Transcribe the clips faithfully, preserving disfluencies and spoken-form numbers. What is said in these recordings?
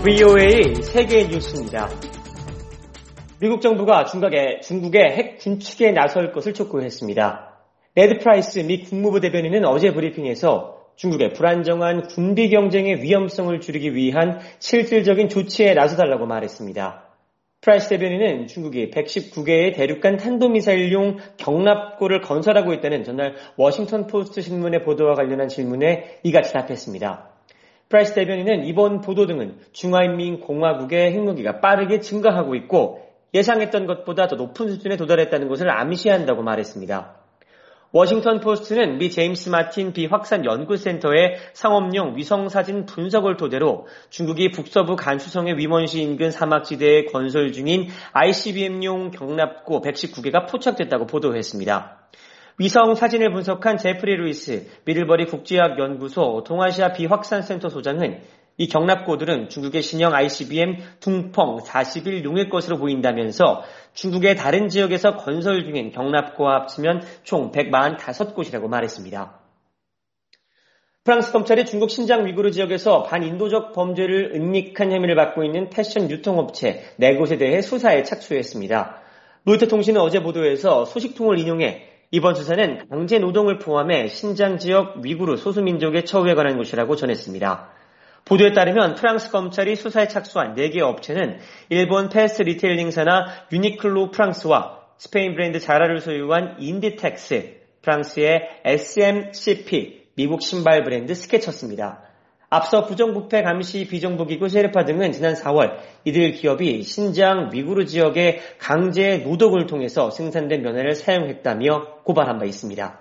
브이오에이 세계 뉴스입니다. 미국 정부가 중국의, 중국의 핵 군축에 나설 것을 촉구했습니다. 네드 프라이스 미 국무부 대변인은 어제 브리핑에서 중국의 불안정한 군비 경쟁의 위험성을 줄이기 위한 실질적인 조치에 나서달라고 말했습니다. 프라이스 대변인은 중국이 백십구 개의 대륙간 탄도미사일용 경납고를 건설하고 있다는 전날 워싱턴 포스트 신문의 보도와 관련한 질문에 이같이 답했습니다. 프라이스 대변인은 이번 보도 등은 중화인민공화국의 핵무기가 빠르게 증가하고 있고 예상했던 것보다 더 높은 수준에 도달했다는 것을 암시한다고 말했습니다. 워싱턴 포스트는 미 제임스 마틴 비확산 연구센터의 상업용 위성사진 분석을 토대로 중국이 북서부 간수성의 위먼시 인근 사막지대에 건설 중인 아이씨비엠용 경납고 백십구 개가 포착됐다고 보도했습니다. 위성 사진을 분석한 제프리 루이스 미들버리 국제학연구소 동아시아 비확산센터 소장은 이 경납고들은 중국의 신형 아이씨비엠 둥펑 사십일용일 것으로 보인다면서 중국의 다른 지역에서 건설 중인 경납고와 합치면 총 백사십오 곳이라고 말했습니다. 프랑스 검찰이 중국 신장 위구르 지역에서 반인도적 범죄를 은닉한 혐의를 받고 있는 패션 유통업체 네 곳에 대해 수사에 착수했습니다. 로이터 통신은 어제 보도에서 소식통을 인용해 이번 수사는 강제 노동을 포함해 신장 지역 위구르 소수민족의 처우에 관한 것이라고 전했습니다. 보도에 따르면 프랑스 검찰이 수사에 착수한 네 개 업체는 일본 패스트 리테일링사나 유니클로 프랑스와 스페인 브랜드 자라를 소유한 인디텍스, 프랑스의 에스엠씨피, 미국 신발 브랜드 스케쳐스입니다. 앞서 부정부패 감시 비정부기구 셰르파 등은 지난 사월 이들 기업이 신장 위구르 지역의 강제 노동을 통해서 생산된 면화를 사용했다며 고발한 바 있습니다.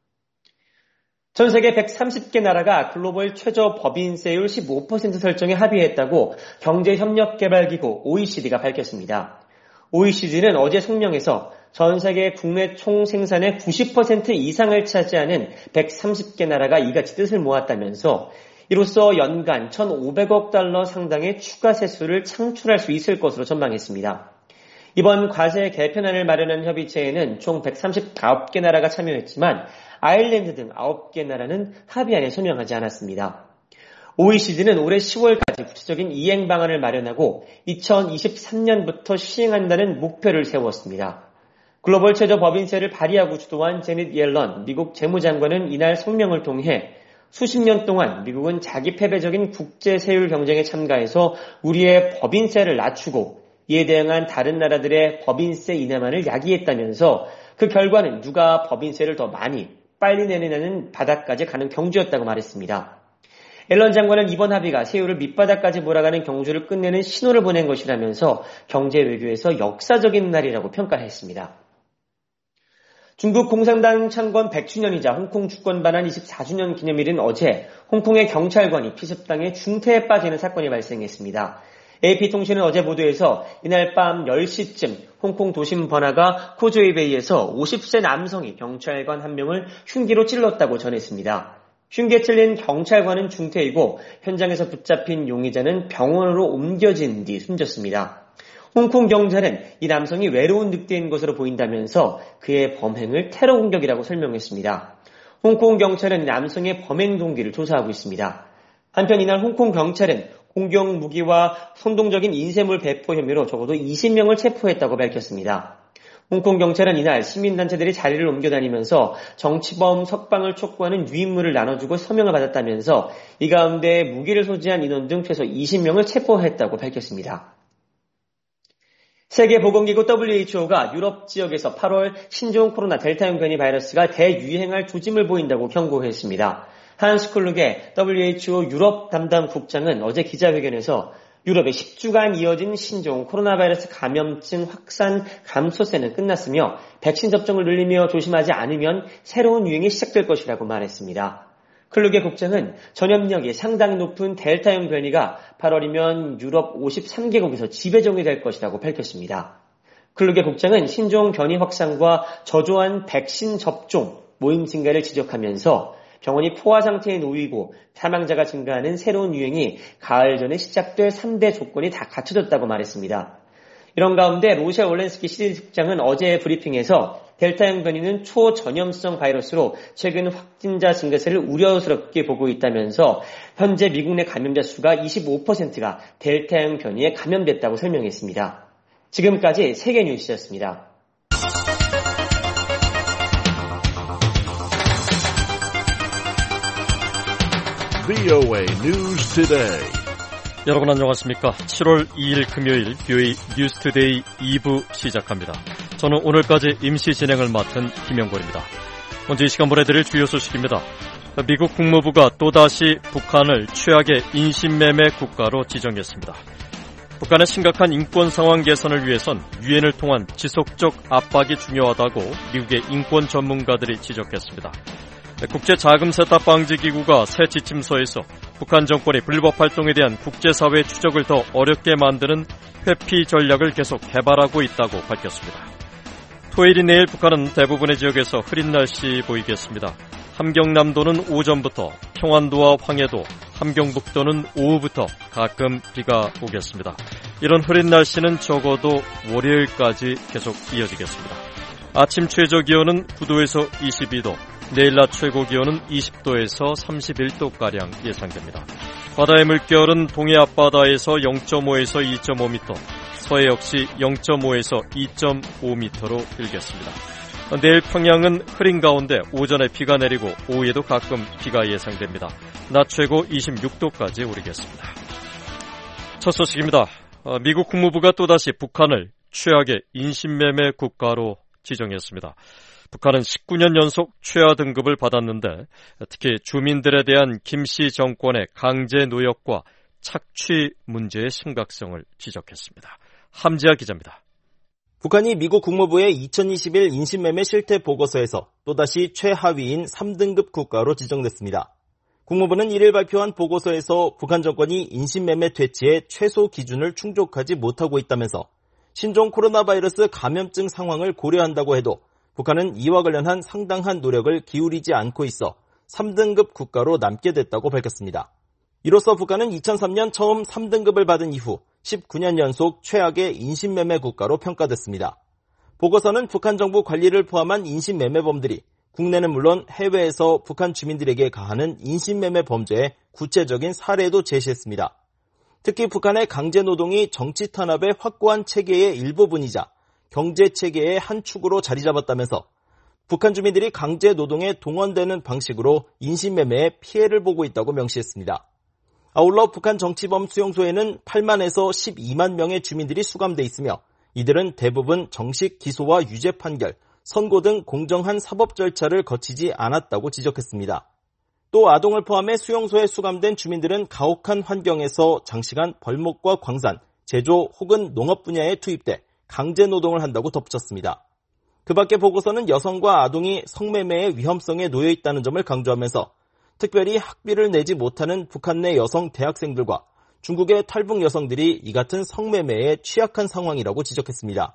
전 세계 백삼십 개 나라가 글로벌 최저 법인세율 십오 퍼센트 설정에 합의했다고 경제협력개발기구 오이시디가 밝혔습니다. 오이시디는 어제 성명에서 전 세계 국내 총생산의 구십 퍼센트 이상을 차지하는 백삼십 개 나라가 이같이 뜻을 모았다면서 이로써 연간 천오백억 달러 상당의 추가 세수를 창출할 수 있을 것으로 전망했습니다. 이번 과세 개편안을 마련한 협의체에는 총 백삼십구 개 나라가 참여했지만 아일랜드 등 아홉 개 나라는 합의안에 서명하지 않았습니다. 오이시디는 올해 시월까지 구체적인 이행 방안을 마련하고 이천이십삼 년부터 시행한다는 목표를 세웠습니다. 글로벌 최저 법인세를 발의하고 주도한 제닛 옐런 미국 재무장관은 이날 성명을 통해 수십 년 동안 미국은 자기 패배적인 국제세율 경쟁에 참가해서 우리의 법인세를 낮추고 이에 대응한 다른 나라들의 법인세 인하만을 야기했다면서 그 결과는 누가 법인세를 더 많이 빨리 내리냐는 바닥까지 가는 경주였다고 말했습니다. 앨런 장관은 이번 합의가 세율을 밑바닥까지 몰아가는 경주를 끝내는 신호를 보낸 것이라면서 경제 외교에서 역사적인 날이라고 평가했습니다. 중국 공산당 창건 백 주년이자 홍콩 주권 반환 이십사 주년 기념일인 어제 홍콩의 경찰관이 피습당해 중태에 빠지는 사건이 발생했습니다. 에이피통신은 어제 보도에서 이날 밤 열 시쯤 홍콩 도심 번화가 코조이베이에서 오십 세 남성이 경찰관 한 명을 흉기로 찔렀다고 전했습니다. 흉기에 찔린 경찰관은 중태이고 현장에서 붙잡힌 용의자는 병원으로 옮겨진 뒤 숨졌습니다. 홍콩 경찰은 이 남성이 외로운 늑대인 것으로 보인다면서 그의 범행을 테러 공격이라고 설명했습니다. 홍콩 경찰은 남성의 범행 동기를 조사하고 있습니다. 한편 이날 홍콩 경찰은 공격 무기와 선동적인 인쇄물 배포 혐의로 적어도 이십 명을 체포했다고 밝혔습니다. 홍콩 경찰은 이날 시민단체들이 자리를 옮겨다니면서 정치범 석방을 촉구하는 유인물을 나눠주고 서명을 받았다면서 이 가운데 무기를 소지한 인원 등 최소 이십 명을 체포했다고 밝혔습니다. 세계보건기구 더블유에이치오가 유럽 지역에서 팔월 신종 코로나 델타형 변이 바이러스가 대유행할 조짐을 보인다고 경고했습니다. 한스 클룩의 더블유에이치오 유럽 담당 국장은 어제 기자회견에서 유럽의 십 주간 이어진 신종 코로나 바이러스 감염증 확산 감소세는 끝났으며 백신 접종을 늘리며 조심하지 않으면 새로운 유행이 시작될 것이라고 말했습니다. 클룩의 국장은 전염력이 상당히 높은 델타형 변이가 팔월이면 유럽 오십삼 개국에서 지배종이 될 것이라고 밝혔습니다. 클룩의 국장은 신종 변이 확산과 저조한 백신 접종, 모임 증가를 지적하면서 병원이 포화 상태에 놓이고 사망자가 증가하는 새로운 유행이 가을 전에 시작될 삼 대 조건이 다 갖춰졌다고 말했습니다. 이런 가운데 로셰 올렌스키 시리즈 국장은 어제 브리핑에서 델타형 변이는 초전염성 바이러스로 최근 확진자 증가세를 우려스럽게 보고 있다면서 현재 미국 내 감염자 수가 이십오 퍼센트가 델타형 변이에 감염됐다고 설명했습니다. 지금까지 세계 뉴스였습니다. 브이오에이 News Today. 여러분 안녕하십니까? 칠월 이일 금요일 브이오에이 뉴스투데이 이 부 시작합니다. 저는 오늘까지 임시 진행을 맡은 김영권입니다. 먼저 이 시간 보내드릴 주요 소식입니다. 미국 국무부가 또다시 북한을 최악의 인신매매 국가로 지정했습니다. 북한의 심각한 인권 상황 개선을 위해선 유엔을 통한 지속적 압박이 중요하다고 미국의 인권 전문가들이 지적했습니다. 국제자금세탁방지기구가 새 지침서에서 북한 정권이 불법 활동에 대한 국제사회 추적을 더 어렵게 만드는 회피 전략을 계속 개발하고 있다고 밝혔습니다. 토요일인 내일 북한은 대부분의 지역에서 흐린 날씨 보이겠습니다. 함경남도는 오전부터, 평안도와 황해도, 함경북도는 오후부터 가끔 비가 오겠습니다. 이런 흐린 날씨는 적어도 월요일까지 계속 이어지겠습니다. 아침 최저기온은 구 도에서 이십이 도, 내일 낮 최고기온은 이십 도에서 삼십일 도가량 예상됩니다. 바다의 물결은 동해 앞바다에서 영 점 오에서 이 점 오 미터, 서해 역시 영 점 오에서 이 점 오 미터로 일겠습니다. 내일 평양은 흐린 가운데 오전에 비가 내리고 오후에도 가끔 비가 예상됩니다. 낮 최고 이십육 도까지 오르겠습니다. 첫 소식입니다. 미국 국무부가 또다시 북한을 최악의 인신매매 국가로 지정했습니다. 북한은 십구 년 연속 최하 등급을 받았는데 특히 주민들에 대한 김씨 정권의 강제 노역과 착취 문제의 심각성을 지적했습니다. 함지아 기자입니다. 북한이 미국 국무부의 이천이십일 인신매매 실태 보고서에서 또다시 최하위인 삼 등급 국가로 지정됐습니다. 국무부는 이일 발표한 보고서에서 북한 정권이 인신매매 퇴치의 최소 기준을 충족하지 못하고 있다면서 신종 코로나 바이러스 감염증 상황을 고려한다고 해도 북한은 이와 관련한 상당한 노력을 기울이지 않고 있어 삼 등급 국가로 남게 됐다고 밝혔습니다. 이로써 북한은 이천삼 년 처음 삼 등급을 받은 이후 십구 년 연속 최악의 인신매매 국가로 평가됐습니다. 보고서는 북한 정부 관리를 포함한 인신매매범들이 국내는 물론 해외에서 북한 주민들에게 가하는 인신매매 범죄의 구체적인 사례도 제시했습니다. 특히 북한의 강제노동이 정치 탄압의 확고한 체계의 일부분이자 경제체계의 한 축으로 자리 잡았다면서 북한 주민들이 강제노동에 동원되는 방식으로 인신매매에 피해를 보고 있다고 명시했습니다. 아울러 북한 정치범 수용소에는 팔만에서 십이만 명의 주민들이 수감돼 있으며 이들은 대부분 정식 기소와 유죄 판결, 선고 등 공정한 사법 절차를 거치지 않았다고 지적했습니다. 또 아동을 포함해 수용소에 수감된 주민들은 가혹한 환경에서 장시간 벌목과 광산, 제조 혹은 농업 분야에 투입돼 강제노동을 한다고 덧붙였습니다. 그 밖에 보고서는 여성과 아동이 성매매의 위험성에 놓여 있다는 점을 강조하면서 특별히 학비를 내지 못하는 북한 내 여성 대학생들과 중국의 탈북 여성들이 이 같은 성매매에 취약한 상황이라고 지적했습니다.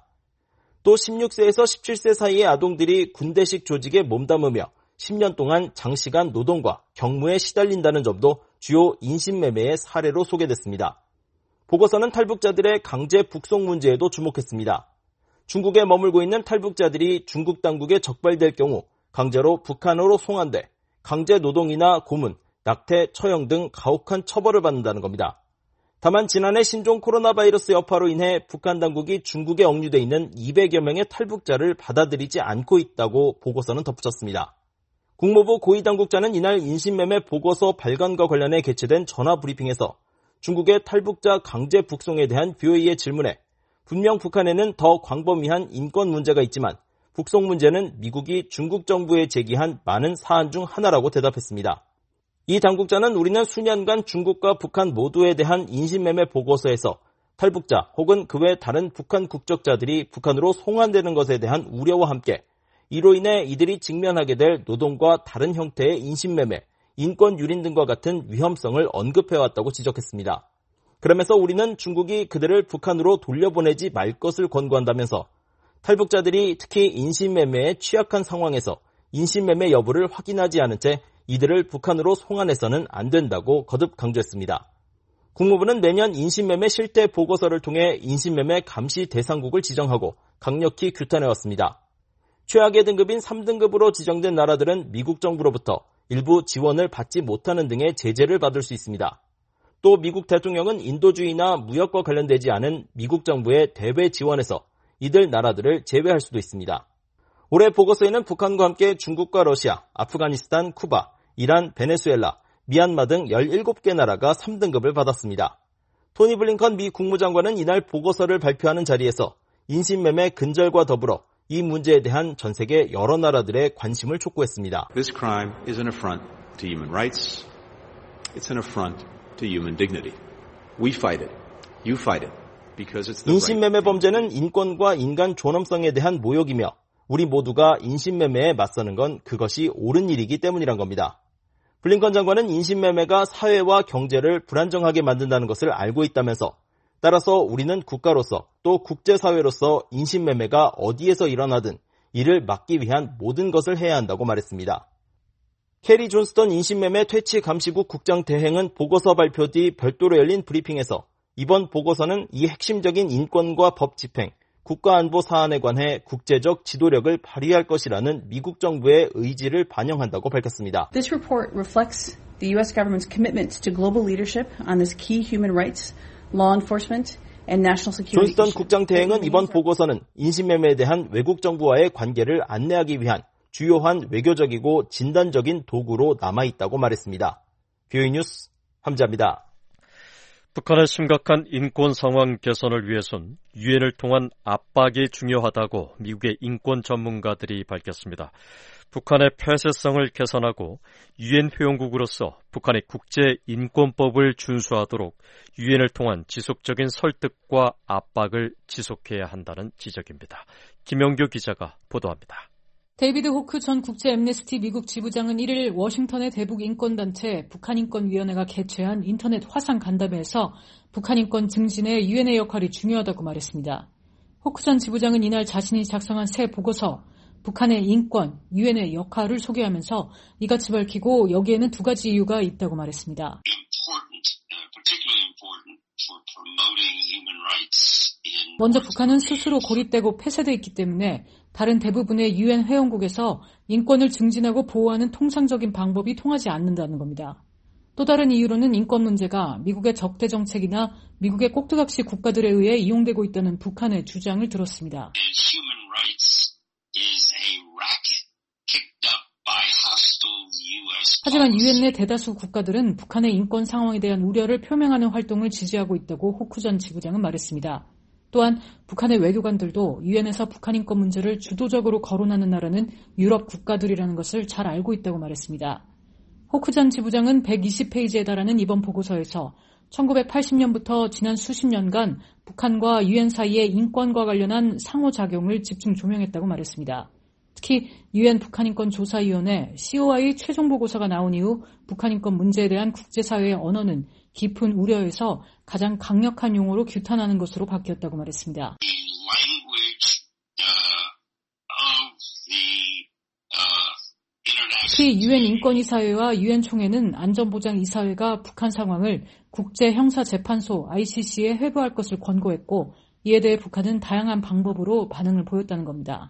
또 십육 세에서 십칠 세 사이의 아동들이 군대식 조직에 몸담으며 십 년 동안 장시간 노동과 경무에 시달린다는 점도 주요 인신매매의 사례로 소개됐습니다. 보고서는 탈북자들의 강제 북송 문제에도 주목했습니다. 중국에 머물고 있는 탈북자들이 중국 당국에 적발될 경우 강제로 북한으로 송환돼 강제 노동이나 고문, 낙태, 처형 등 가혹한 처벌을 받는다는 겁니다. 다만 지난해 신종 코로나 바이러스 여파로 인해 북한 당국이 중국에 억류돼 있는 이백여 명의 탈북자를 받아들이지 않고 있다고 보고서는 덧붙였습니다. 국무부 고위당국자는 이날 인신매매 보고서 발간과 관련해 개최된 전화브리핑에서 중국의 탈북자 강제 북송에 대한 브이오에이의 질문에 분명 북한에는 더 광범위한 인권 문제가 있지만 북송 문제는 미국이 중국 정부에 제기한 많은 사안 중 하나라고 대답했습니다. 이 당국자는 우리는 수년간 중국과 북한 모두에 대한 인신매매 보고서에서 탈북자 혹은 그 외 다른 북한 국적자들이 북한으로 송환되는 것에 대한 우려와 함께 이로 인해 이들이 직면하게 될 노동과 다른 형태의 인신매매, 인권 유린 등과 같은 위험성을 언급해왔다고 지적했습니다. 그러면서 우리는 중국이 그들을 북한으로 돌려보내지 말 것을 권고한다면서 탈북자들이 특히 인신매매에 취약한 상황에서 인신매매 여부를 확인하지 않은 채 이들을 북한으로 송환해서는 안 된다고 거듭 강조했습니다. 국무부는 내년 인신매매 실태 보고서를 통해 인신매매 감시 대상국을 지정하고 강력히 규탄해왔습니다. 최악의 등급인 삼 등급으로 지정된 나라들은 미국 정부로부터 일부 지원을 받지 못하는 등의 제재를 받을 수 있습니다. 또 미국 대통령은 인도주의나 무역과 관련되지 않은 미국 정부의 대외 지원에서 이들 나라들을 제외할 수도 있습니다. 올해 보고서에는 북한과 함께 중국과 러시아, 아프가니스탄, 쿠바, 이란, 베네수엘라, 미얀마 등 열일곱 개 나라가 삼 등급을 받았습니다. 토니 블링컨 미 국무장관은 이날 보고서를 발표하는 자리에서 인신매매 근절과 더불어 이 문제에 대한 전 세계 여러 나라들의 관심을 촉구했습니다. This crime is an affront to human rights. It's an affront to human dignity. We fight it. You fight it. Because it's the 인신매매 범죄는 인권과 인간 존엄성에 대한 모욕이며 우리 모두가 인신매매에 맞서는 건 그것이 옳은 일이기 때문이란 겁니다. 블링컨 장관은 인신매매가 사회와 경제를 불안정하게 만든다는 것을 알고 있다면서 따라서 우리는 국가로서 또 국제사회로서 인신매매가 어디에서 일어나든 이를 막기 위한 모든 것을 해야 한다고 말했습니다. 캐리 존스턴 인신매매 퇴치감시국 국장 대행은 보고서 발표 뒤 별도로 열린 브리핑에서 이번 보고서는 이 핵심적인 인권과 법 집행, 국가안보 사안에 관해 국제적 지도력을 발휘할 것이라는 미국 정부의 의지를 반영한다고 밝혔습니다. This report reflects the U S government's commitment to global leadership on this key human rights, law enforcement, and national security. 존스턴 국장 대행은 이번 보고서는 인신매매에 대한 외국 정부와의 관계를 안내하기 위한 주요한 외교적이고 진단적인 도구로 남아있다고 말했습니다. 뷰이 뉴스 함자입니다. 북한의 심각한 인권 상황 개선을 위해선 유엔을 통한 압박이 중요하다고 미국의 인권 전문가들이 밝혔습니다. 북한의 폐쇄성을 개선하고 유엔 회원국으로서 북한의 국제 인권법을 준수하도록 유엔을 통한 지속적인 설득과 압박을 지속해야 한다는 지적입니다. 김영규 기자가 보도합니다. 데이비드 호크 전 국제 앰네스티 미국 지부장은 일 일 워싱턴의 대북 인권단체 북한인권위원회가 개최한 인터넷 화상 간담회에서 북한인권 증진에 유엔의 역할이 중요하다고 말했습니다. 호크 전 지부장은 이날 자신이 작성한 새 보고서 북한의 인권, 유엔의 역할을 소개하면서 이같이 밝히고 여기에는 두 가지 이유가 있다고 말했습니다. 먼저 북한은 스스로 고립되고 폐쇄되어 있기 때문에 다른 대부분의 유엔 회원국에서 인권을 증진하고 보호하는 통상적인 방법이 통하지 않는다는 겁니다. 또 다른 이유로는 인권 문제가 미국의 적대 정책이나 미국의 꼭두각시 국가들에 의해 이용되고 있다는 북한의 주장을 들었습니다. 하지만 유엔 내 대다수 국가들은 북한의 인권 상황에 대한 우려를 표명하는 활동을 지지하고 있다고 호크 전 지부장은 말했습니다. 또한 북한의 외교관들도 유엔에서 북한 인권 문제를 주도적으로 거론하는 나라는 유럽 국가들이라는 것을 잘 알고 있다고 말했습니다. 호크 전 지부장은 백이십 페이지에 달하는 이번 보고서에서 천구백팔십 년부터 지난 수십 년간 북한과 유엔 사이의 인권과 관련한 상호작용을 집중 조명했다고 말했습니다. 특히 유엔 북한인권조사위원회 씨오아이 최종 보고서가 나온 이후 북한인권 문제에 대한 국제사회의 언어는 깊은 우려에서 가장 강력한 용어로 규탄하는 것으로 바뀌었다고 말했습니다. 특히 유엔 인권이사회와 유엔 총회는 안전보장이사회가 북한 상황을 국제형사재판소 아이씨씨에 회부할 것을 권고했고 이에 대해 북한은 다양한 방법으로 반응을 보였다는 겁니다.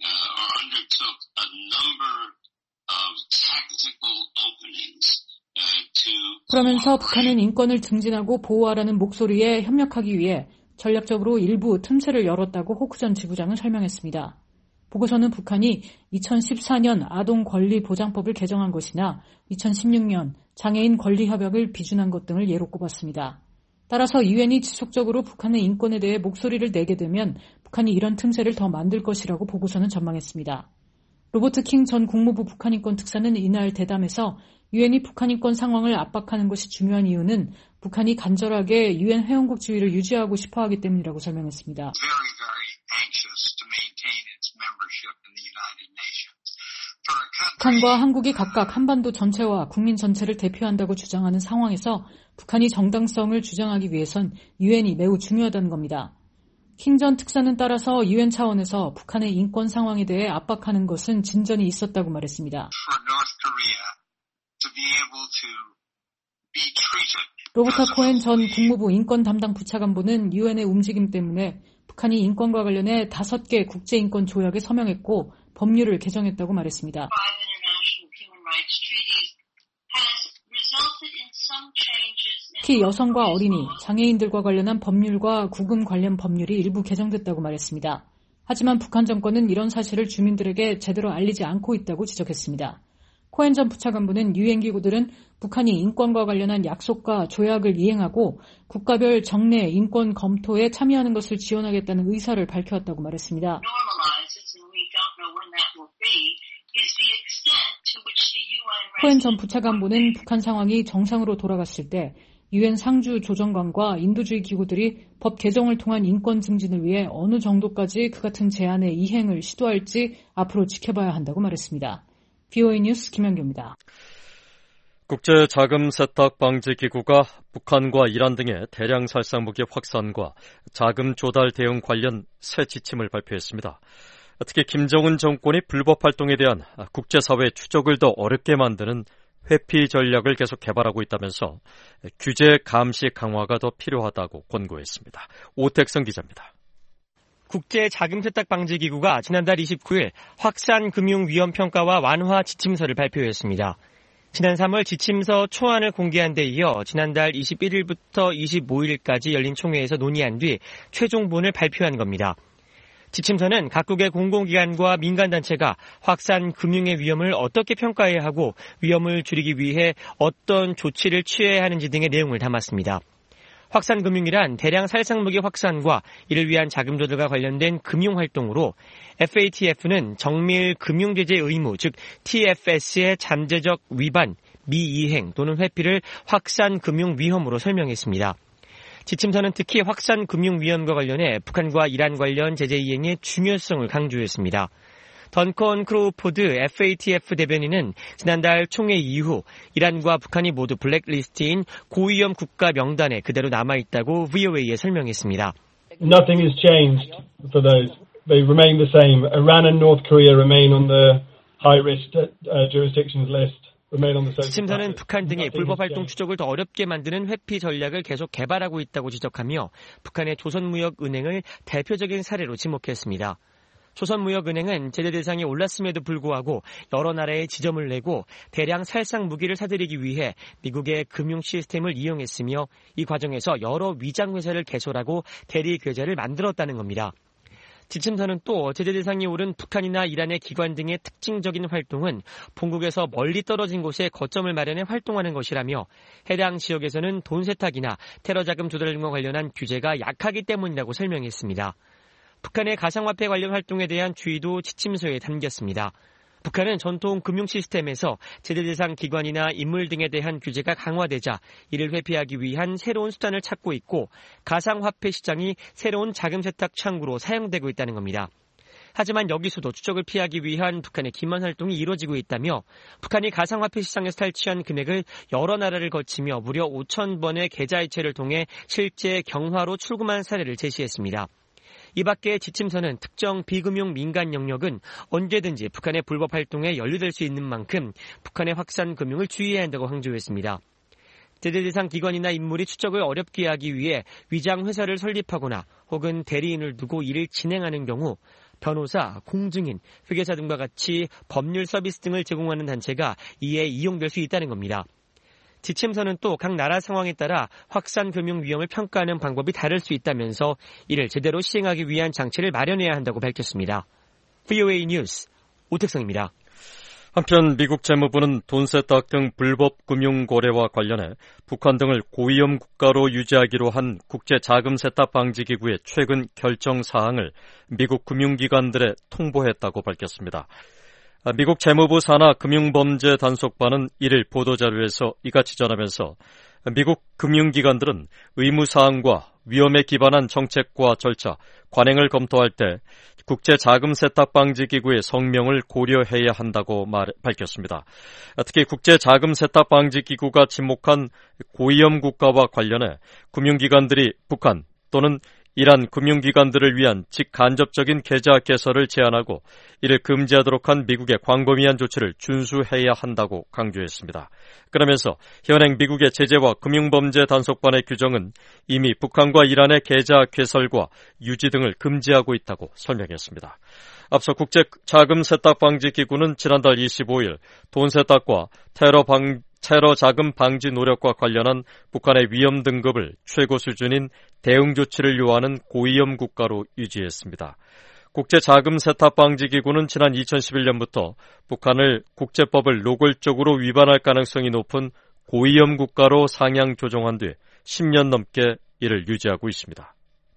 그러면서 북한은 인권을 증진하고 보호하라는 목소리에 협력하기 위해 전략적으로 일부 틈새를 열었다고 호크 전 지부장은 설명했습니다. 보고서는 북한이 이천십사 년 아동권리보장법을 개정한 것이나 이천십육 년 장애인 권리협약을 비준한 것 등을 예로 꼽았습니다. 따라서 유엔이 지속적으로 북한의 인권에 대해 목소리를 내게 되면 북한이 이런 틈새를 더 만들 것이라고 보고서는 전망했습니다. 로버트 킹 전 국무부 북한인권 특사는 이날 대담에서 유엔이 북한인권 상황을 압박하는 것이 중요한 이유는 북한이 간절하게 유엔 회원국 지위를 유지하고 싶어하기 때문이라고 설명했습니다. 북한과 한국이 각각 한반도 전체와 국민 전체를 대표한다고 주장하는 상황에서 북한이 정당성을 주장하기 위해선 유엔이 매우 중요하다는 겁니다. 킹 전 특사는 따라서 유엔 차원에서 북한의 인권 상황에 대해 압박하는 것은 진전이 있었다고 말했습니다. 로버타 코엔 전 국무부 인권 담당 부차관보는 유엔의 움직임 때문에 북한이 인권과 관련해 다섯 개 국제인권 조약에 서명했고 법률을 개정했다고 말했습니다. 특히 여성과 어린이, 장애인들과 관련한 법률과 구금 관련 법률이 일부 개정됐다고 말했습니다. 하지만 북한 정권은 이런 사실을 주민들에게 제대로 알리지 않고 있다고 지적했습니다. 코엔 전 부차관보는 유엔기구들은 북한이 인권과 관련한 약속과 조약을 이행하고 국가별 정례 인권 검토에 참여하는 것을 지원하겠다는 의사를 밝혀왔다고 말했습니다. 코엔 전 부차관보는 북한 상황이 정상으로 돌아갔을 때 유엔 상주 조정관과 인도주의 기구들이 법 개정을 통한 인권 증진을 위해 어느 정도까지 그 같은 제안의 이행을 시도할지 앞으로 지켜봐야 한다고 말했습니다. 브이오에이 뉴스 김현규입니다. 국제자금세탁방지기구가 북한과 이란 등의 대량 살상무기 확산과 자금 조달 대응 관련 새 지침을 발표했습니다. 특히 김정은 정권이 불법 활동에 대한 국제사회 추적을 더 어렵게 만드는 회피 전략을 계속 개발하고 있다면서 규제 감시 강화가 더 필요하다고 권고했습니다. 오택성 기자입니다. 국제자금세탁방지기구가 지난달 이십구일 확산금융위험평가와 완화 지침서를 발표했습니다. 지난 삼월 지침서 초안을 공개한 데 이어 지난달 이십일일부터 이십오일까지 열린 총회에서 논의한 뒤 최종본을 발표한 겁니다. 지침서는 각국의 공공기관과 민간단체가 확산 금융의 위험을 어떻게 평가해야 하고 위험을 줄이기 위해 어떤 조치를 취해야 하는지 등의 내용을 담았습니다. 확산 금융이란 대량 살상무기 확산과 이를 위한 자금 조달과 관련된 금융활동으로 에프에이티에프는 정밀 금융제재 의무, 즉 티에프에스의 잠재적 위반, 미이행 또는 회피를 확산 금융 위험으로 설명했습니다. 지침서는 특히 확산 금융 위험과 관련해 북한과 이란 관련 제재 이행의 중요성을 강조했습니다. 던컨 크로우포드 에프에이티에프 대변인은 지난달 총회 이후 이란과 북한이 모두 블랙리스트인 고위험 국가 명단에 그대로 남아있다고 브이오에이에 설명했습니다. Nothing has changed for those. They remain the same. Iran and North Korea remain on the high-risk uh, jurisdictions list. 지침서는 북한 등이 불법 활동 추적을 더 어렵게 만드는 회피 전략을 계속 개발하고 있다고 지적하며 북한의 조선무역은행을 대표적인 사례로 지목했습니다. 조선무역은행은 제재 대상이 올랐음에도 불구하고 여러 나라에 지점을 내고 대량 살상 무기를 사들이기 위해 미국의 금융 시스템을 이용했으며 이 과정에서 여러 위장회사를 개설하고 대리 계좌를 만들었다는 겁니다. 지침서는 또 제재 대상이 오른 북한이나 이란의 기관 등의 특징적인 활동은 본국에서 멀리 떨어진 곳에 거점을 마련해 활동하는 것이라며 해당 지역에서는 돈 세탁이나 테러 자금 조달 등과 관련한 규제가 약하기 때문이라고 설명했습니다. 북한의 가상화폐 관련 활동에 대한 주의도 지침서에 담겼습니다. 북한은 전통 금융 시스템에서 제재 대상 기관이나 인물 등에 대한 규제가 강화되자 이를 회피하기 위한 새로운 수단을 찾고 있고 가상화폐 시장이 새로운 자금 세탁 창구로 사용되고 있다는 겁니다. 하지만 여기서도 추적을 피하기 위한 북한의 기만 활동이 이루어지고 있다며 북한이 가상화폐 시장에서 탈취한 금액을 여러 나라를 거치며 무려 오천 번의 계좌이체를 통해 실제 경화로 출금한 사례를 제시했습니다. 이 밖에 지침서는 특정 비금융 민간 영역은 언제든지 북한의 불법 활동에 연루될 수 있는 만큼 북한의 확산 금융을 주의해야 한다고 강조했습니다. 제재 대상 기관이나 인물이 추적을 어렵게 하기 위해 위장 회사를 설립하거나 혹은 대리인을 두고 일을 진행하는 경우 변호사, 공증인, 회계사 등과 같이 법률 서비스 등을 제공하는 단체가 이에 이용될 수 있다는 겁니다. 지침서는 또 각 나라 상황에 따라 확산 금융 위험을 평가하는 방법이 다를 수 있다면서 이를 제대로 시행하기 위한 장치를 마련해야 한다고 밝혔습니다. 브이오에이 뉴스 오택성입니다. 한편 미국 재무부는 돈 세탁 등 불법 금융 거래와 관련해 북한 등을 고위험 국가로 유지하기로 한 국제자금세탁방지기구의 최근 결정 사항을 미국 금융기관들에 통보했다고 밝혔습니다. 미국 재무부 산하 금융범죄 단속반은 이를 보도자료에서 이같이 전하면서 미국 금융기관들은 의무사항과 위험에 기반한 정책과 절차, 관행을 검토할 때 국제자금세탁방지기구의 성명을 고려해야 한다고 말, 밝혔습니다. 특히 국제자금세탁방지기구가 지목한 고위험 국가와 관련해 금융기관들이 북한 또는 이란 금융기관들을 위한 직간접적인 계좌 개설을 제한하고 이를 금지하도록 한 미국의 광범위한 조치를 준수해야 한다고 강조했습니다. 그러면서 현행 미국의 제재와 금융범죄 단속반의 규정은 이미 북한과 이란의 계좌 개설과 유지 등을 금지하고 있다고 설명했습니다. 앞서 국제자금세탁방지기구는 지난달 이십오일 돈 세탁과 테러, 방, 테러 자금 방지 노력과 관련한 북한의 위험 등급을 최고 수준인 대응 조치를 요하는 고위험 국가로 유지했습니다. 국제자금세탁방지기구는 지난 이천십일년부터 북한을 국제법을 노골적으로 위반할 가능성이 높은 고위험 국가로 상향 조정한 뒤 십 년 넘게 이를 유지하고 있습니다.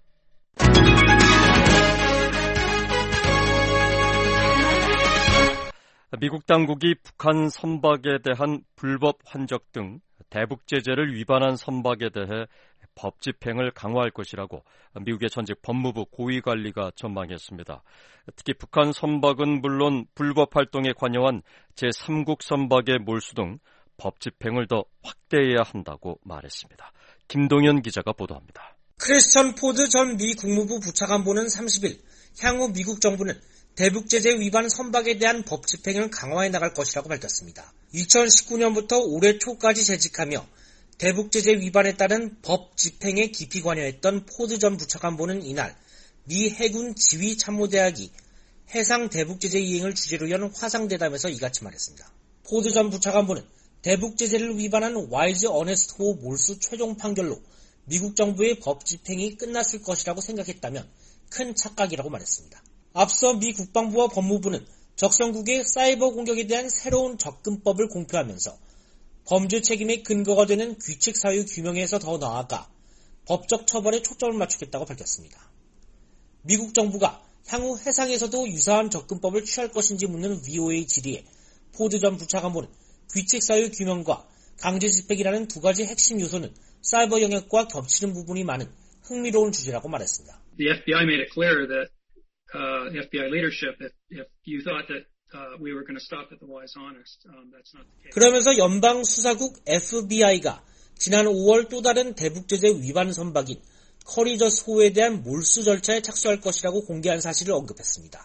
미국 당국이 북한 선박에 대한 불법 환적 등 대북 제재를 위반한 선박에 대해 법 집행을 강화할 것이라고 미국의 전직 법무부 고위관리가 전망했습니다. 특히 북한 선박은 물론 불법 활동에 관여한 제삼국 선박의 몰수 등 법 집행을 더 확대해야 한다고 말했습니다. 김동현 기자가 보도합니다. 크리스천 포드 전 미 국무부 부차관보는 삼십일 향후 미국 정부는 대북 제재 위반 선박에 대한 법 집행을 강화해 나갈 것이라고 밝혔습니다. 이천십구년부터 올해 초까지 재직하며 대북 제재 위반에 따른 법 집행에 깊이 관여했던 포드 전 부차관보는 이날 미 해군 지휘참모대학이 해상 대북 제재 이행을 주제로 연 화상대담에서 이같이 말했습니다. 포드 전 부차관보는 대북 제재를 위반한 와이즈 어네스트호 몰수 최종 판결로 미국 정부의 법 집행이 끝났을 것이라고 생각했다면 큰 착각이라고 말했습니다. 앞서 미 국방부와 법무부는 적성국의 사이버 공격에 대한 새로운 접근법을 공표하면서 범죄 책임의 근거가 되는 규칙 사유 규명에서 더 나아가 법적 처벌에 초점을 맞추겠다고 밝혔습니다. 미국 정부가 향후 해상에서도 유사한 접근법을 취할 것인지 묻는 브이오에이 질의에 포드 전 부차관보는 규칙 사유 규명과 강제 집행이라는 두 가지 핵심 요소는 사이버 영역과 겹치는 부분이 많은 흥미로운 주제라고 말했습니다. The 에프비아이 made it clear that uh, the 에프비아이 leadership, if, if you thought that uh, we were going to stop at the wise honest, um, that's not the case. 그러면서 연방 수사국 에프비아이가 지난 오월 또 다른 대북 제재 위반 선박인 커리저스 호에 대한 몰수 절차에 착수할 것이라고 공개한 사실을 언급했습니다.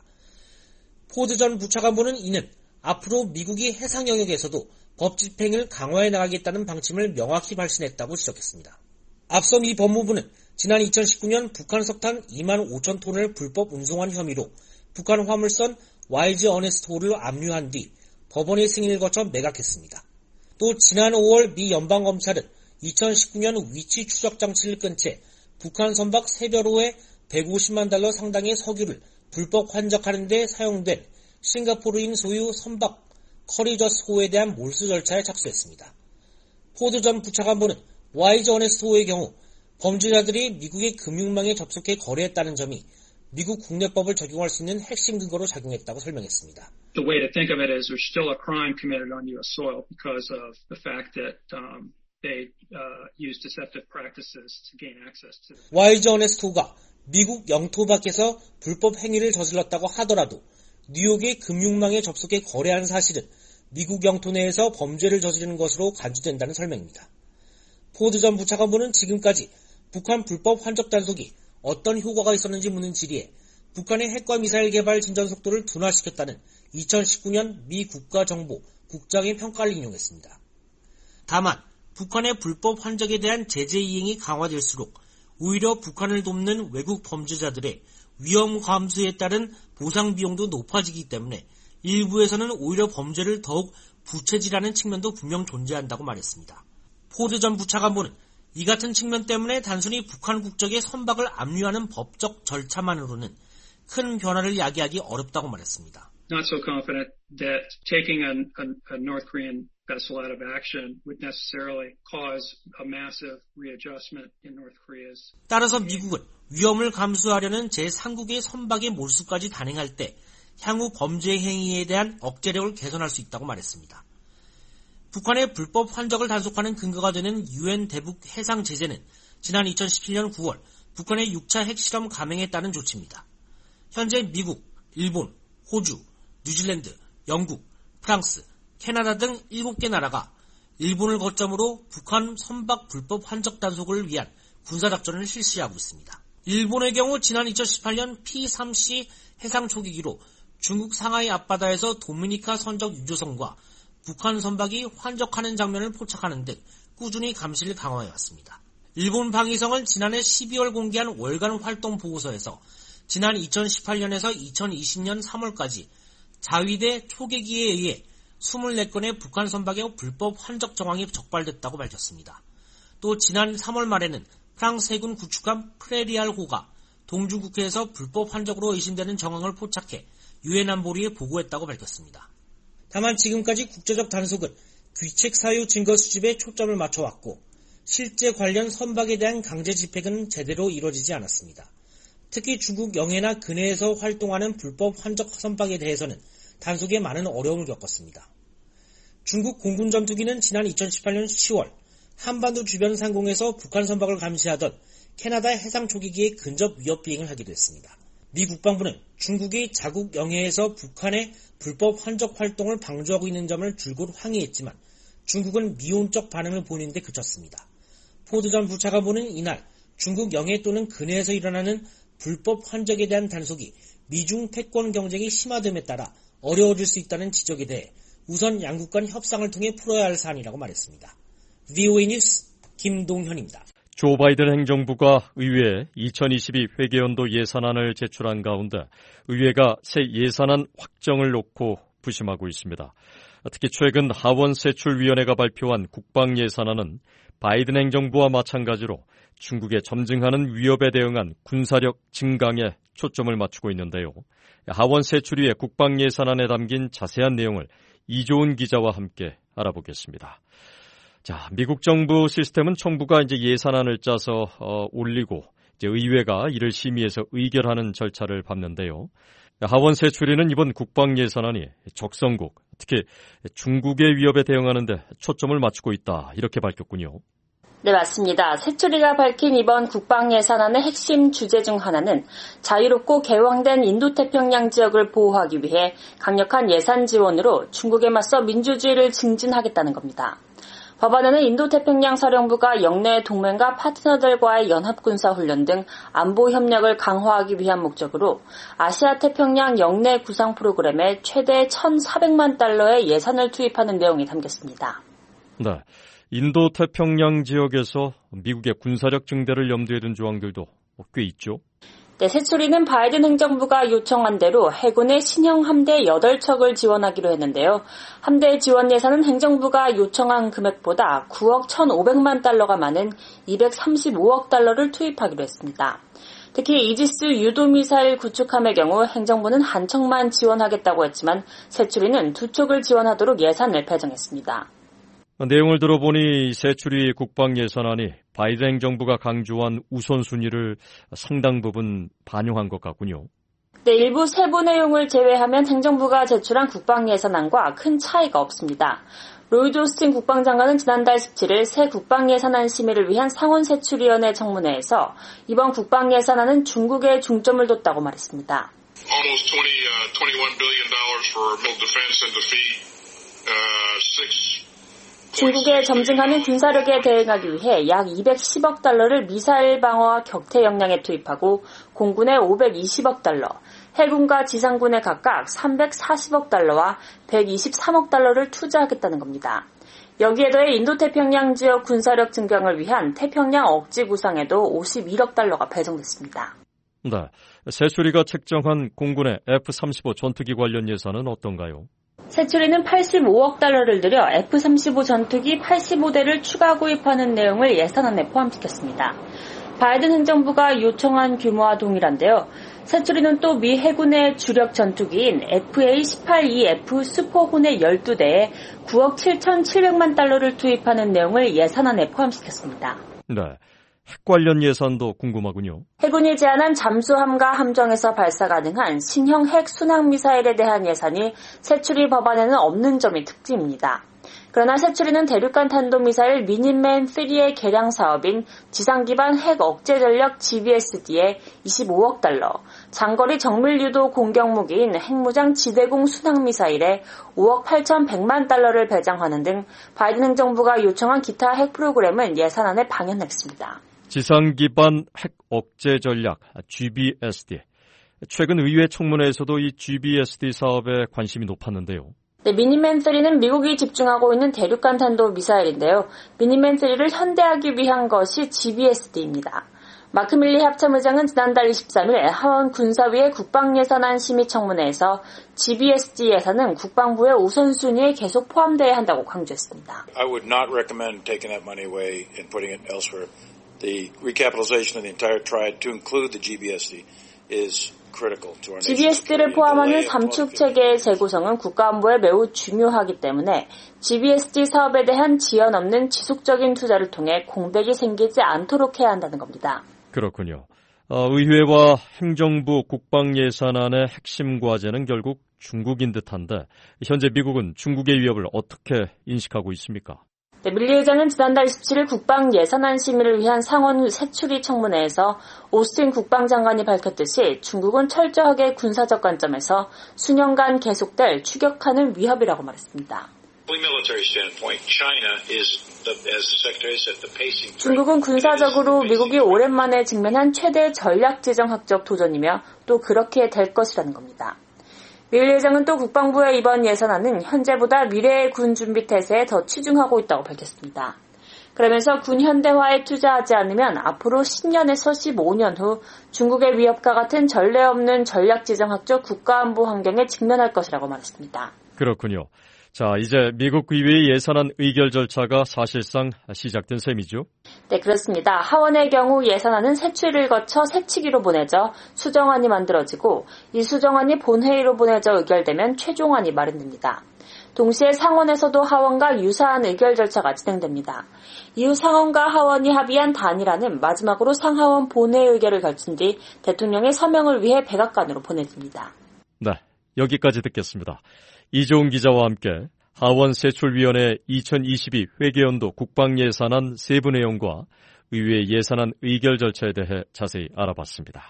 포드 전 부차관보는 이는 앞으로 미국이 해상 영역에서도 법 집행을 강화해 나가겠다는 방침을 명확히 발신했다고 지적했습니다. 앞서 미 법무부는 지난 이천십구년 북한 석탄 이만 오천 톤을 불법 운송한 혐의로 북한 화물선 와이즈 어네스트호를 압류한 뒤 법원의 승인을 거쳐 매각했습니다. 또 지난 오월 미 연방검찰은 이천십구년 위치 추적 장치를 끈 채 북한 선박 세별호에 백오십만 달러 상당의 석유를 불법 환적하는 데 사용된 싱가포르인 소유 선박 커리저스호에 대한 몰수 절차에 착수했습니다. 포드 전 부차관보는 와이즈 어네스트호의 경우 범죄자들이 미국의 금융망에 접속해 거래했다는 점이 미국 국내법을 적용할 수 있는 핵심 근거로 작용했다고 설명했습니다. The way to think of it is there's still a crime committed on U S soil because of the fact that um, they uh, use deceptive practices to gain access to. 와이즈 어네스트호가 미국 영토 밖에서 불법 행위를 저질렀다고 하더라도 뉴욕의 금융망에 접속해 거래한 사실은 미국 영토 내에서 범죄를 저지르는 것으로 간주된다는 설명입니다. 포드 전 부차관보는 지금까지 북한 불법 환적 단속이 어떤 효과가 있었는지 묻는 질의에 북한의 핵과 미사일 개발 진전 속도를 둔화시켰다는 이천십구년 미 국가정보 국장의 평가를 인용했습니다. 다만 북한의 불법 환적에 대한 제재 이행이 강화될수록 오히려 북한을 돕는 외국 범죄자들의 위험 감수에 따른 보상 비용도 높아지기 때문에 일부에서는 오히려 범죄를 더욱 부채질하는 측면도 분명 존재한다고 말했습니다. 포드 전 부차관보는 이 같은 측면 때문에 단순히 북한 국적의 선박을 압류하는 법적 절차만으로는 큰 변화를 야기하기 어렵다고 말했습니다. Not so confident that taking a, a, a North Korean vessel out of action would necessarily cause a massive readjustment in North Korea's. 따라서 미국은 위험을 감수하려는 제삼국의 선박의 몰수까지 단행할 때 향후 범죄 행위에 대한 억제력을 개선할 수 있다고 말했습니다. 북한의 불법 환적을 단속하는 근거가 되는 유엔 대북 해상 제재는 지난 이천십칠년 구월 북한의 육 차 핵실험 감행에 따른 조치입니다. 현재 미국, 일본, 호주, 뉴질랜드, 영국, 프랑스, 캐나다 등 일곱 개 나라가 일본을 거점으로 북한 선박 불법 환적 단속을 위한 군사작전을 실시하고 있습니다. 일본의 경우 지난 이천십팔년 피 삼 씨 해상 초계기로 중국 상하이 앞바다에서 도미니카 선적 유조선과 북한 선박이 환적하는 장면을 포착하는 등 꾸준히 감시를 강화해왔습니다. 일본 방위성은 지난해 십이월 공개한 월간 활동 보고서에서 지난 이천십팔 년에서 이천이십 년 삼월까지 자위대 초계기에 의해 이십사 건의 북한 선박의 불법 환적 정황이 적발됐다고 밝혔습니다. 또 지난 삼월 말에는 프랑스 해군 구축함 프레리알호가 동중국해에서 불법 환적으로 의심되는 정황을 포착해 유엔 안보리에 보고했다고 밝혔습니다. 다만 지금까지 국제적 단속은 귀책 사유 증거 수집에 초점을 맞춰왔고 실제 관련 선박에 대한 강제 집행은 제대로 이루어지지 않았습니다. 특히 중국 영해나 근해에서 활동하는 불법 환적 선박에 대해서는 단속에 많은 어려움을 겪었습니다. 중국 공군 전투기는 지난 이천십팔 년 시월 한반도 주변 상공에서 북한 선박을 감시하던 캐나다 해상 초계기에 근접 위협 비행을 하기도 했습니다. 미 국방부는 중국이 자국 영해에서 북한의 불법 환적 활동을 방조하고 있는 점을 줄곧 항의했지만 중국은 미온적 반응을 보이는 데 그쳤습니다. 포드 전 부차관보는 이날 중국 영해 또는 근해에서 일어나는 불법 환적에 대한 단속이 미중 패권 경쟁이 심화됨에 따라 어려워질 수 있다는 지적에 대해 우선 양국 간 협상을 통해 풀어야 할 사안이라고 말했습니다. 브이오에이 뉴스 김동현입니다. 조 바이든 행정부가 의회에 이천이십이 회계연도 예산안을 제출한 가운데 의회가 새 예산안 확정을 놓고 부심하고 있습니다. 특히 최근 하원세출위원회가 발표한 국방예산안은 바이든 행정부와 마찬가지로 중국에 점증하는 위협에 대응한 군사력 증강에 초점을 맞추고 있는데요. 하원세출위의 국방예산안에 담긴 자세한 내용을 이조은 기자와 함께 알아보겠습니다. 자, 미국 정부 시스템은 정부가 이제 예산안을 짜서 어, 올리고 이제 의회가 이를 심의해서 의결하는 절차를 밟는데요. 하원세출위는 이번 국방 예산안이 적성국, 특히 중국의 위협에 대응하는 데 초점을 맞추고 있다, 이렇게 밝혔군요. 네, 맞습니다. 세출위가 밝힌 이번 국방 예산안의 핵심 주제 중 하나는 자유롭고 개방된 인도태평양 지역을 보호하기 위해 강력한 예산 지원으로 중국에 맞서 민주주의를 증진하겠다는 겁니다. 법안에는 인도태평양 사령부가 영내 동맹과 파트너들과의 연합군사훈련 등 안보 협력을 강화하기 위한 목적으로 아시아 태평양 영내 구상 프로그램에 최대 천사백만 달러의 예산을 투입하는 내용이 담겼습니다. 네, 인도 태평양 지역에서 미국의 군사력 증대를 염두에 둔 조항들도 꽤 있죠. 네, 세출위는 바이든 행정부가 요청한 대로 해군의 신형 함대 여덟 척을 지원하기로 했는데요. 함대 지원 예산은 행정부가 요청한 금액보다 구억 천오백만 달러가 많은 이백삼십오억 달러를 투입하기로 했습니다. 특히 이지스 유도미사일 구축함의 경우 행정부는 한 척만 지원하겠다고 했지만 세출위는 두 척을 지원하도록 예산을 배정했습니다. 내용을 들어보니 세출위 국방 예산안이 바이든 행정부가 강조한 우선순위를 상당 부분 반영한 것 같군요. 네, 일부 세부 내용을 제외하면 행정부가 제출한 국방 예산안과 큰 차이가 없습니다. 로이드 오스틴 국방장관은 지난달 십칠일 새 국방 예산안 심의를 위한 상원세출위원회 청문회에서 이번 국방 예산안은 중국에 중점을 뒀다고 말했습니다. Almost twenty, uh, twenty-one billion dollars for missile defense and defeat, uh, six 중국에 점증하는 군사력에 대응하기 위해 약 이백십억 달러를 미사일 방어와 격퇴 역량에 투입하고 공군에 오백이십억 달러, 해군과 지상군에 각각 삼백사십억 달러와 백이십삼억 달러를 투자하겠다는 겁니다. 여기에 더해 인도태평양 지역 군사력 증강을 위한 태평양 억지 구상에도 오십일억 달러가 배정됐습니다. 네, 세출위가 책정한 공군의 에프 삼십오 전투기 관련 예산은 어떤가요? 세출위는 팔십오억 달러를 들여 에프 삼십오 전투기 팔십오 대를 추가 구입하는 내용을 예산안에 포함시켰습니다. 바이든 행정부가 요청한 규모와 동일한데요. 세출위는 또 미 해군의 주력 전투기인 에프에이 십팔 이 에프 슈퍼호넷 열두 대에 구억 칠천칠백만 달러를 투입하는 내용을 예산안에 포함시켰습니다. 네. 핵 관련 예산도 궁금하군요. 해군이 제안한 잠수함과 함정에서 발사 가능한 신형 핵 순항미사일에 대한 예산이 세출위 법안에는 없는 점이 특징입니다. 그러나 세출위는 대륙간 탄도미사일 미니맨 삼의 개량 사업인 지상기반 핵 억제 전력 지비에스디에 이십오억 달러, 장거리 정밀유도 공격무기인 핵무장 지대공 순항미사일에 오억 팔천백만 달러를 배정하는 등 바이든 행정부가 요청한 기타 핵 프로그램은 예산안에 방영했습니다. 지상기반 핵 억제 전략 지비에스디. 최근 의회 청문회에서도 이 지비에스디 사업에 관심이 높았는데요. 네, 미니맨 삼은 미국이 집중하고 있는 대륙간 탄도 미사일인데요. 미니맨 삼을 현대하기 위한 것이 지비에스디입니다. 마크 밀리 합참의장은 지난달 이십삼일 하원 군사위의 국방예산안 심의청문회에서 지비에스디 예산은 국방부의 우선순위에 계속 포함되어야 한다고 강조했습니다. I would not recommend taking that money away and putting it elsewhere. The recapitalization of the entire triad to include the 지비에스디 is critical to our nation. 지비에스디를 포함하는 삼축 체계의 재구성은 국가안보에 매우 중요하기 때문에 지비에스디 사업에 대한 지연 없는 지속적인 투자를 통해 공백이 생기지 않도록 해야 한다는 겁니다. 그렇군요. 어, 의회와 행정부 국방예산안의 핵심 과제는 결국 중국인 듯한데 현재 미국은 중국의 위협을 어떻게 인식하고 있습니까? 네, 밀리 의장은 지난달 이십칠일 국방예산안 심의를 위한 상원 세출위 청문회에서 오스틴 국방장관이 밝혔듯이 중국은 철저하게 군사적 관점에서 수년간 계속될 추격하는 위협이라고 말했습니다. 중국은 군사적으로 미국이 오랜만에 직면한 최대 전략지정학적 도전이며 또 그렇게 될 것이라는 겁니다. 밀리 의장은 또 국방부의 이번 예산안은 현재보다 미래의 군 준비 태세에 더 치중하고 있다고 밝혔습니다. 그러면서 군 현대화에 투자하지 않으면 앞으로 십 년에서 십오 년 후 중국의 위협과 같은 전례 없는 전략지정학적 국가안보 환경에 직면할 것이라고 말했습니다. 그렇군요. 자, 이제 미국 의회의 예산안 의결 절차가 사실상 시작된 셈이죠? 네, 그렇습니다. 하원의 경우 예산안은 세출을 거쳐 세치기로 보내져 수정안이 만들어지고 이 수정안이 본회의로 보내져 의결되면 최종안이 마련됩니다. 동시에 상원에서도 하원과 유사한 의결 절차가 진행됩니다. 이후 상원과 하원이 합의한 단일안은 마지막으로 상하원 본회의 의결을 거친 뒤 대통령의 서명을 위해 백악관으로 보내집니다. 네, 여기까지 듣겠습니다. 이종훈 기자와 함께 하원 세출위원회 이천이십이 회계연도 국방예산안 세부 내용과 의회 예산안 의결 절차에 대해 자세히 알아봤습니다.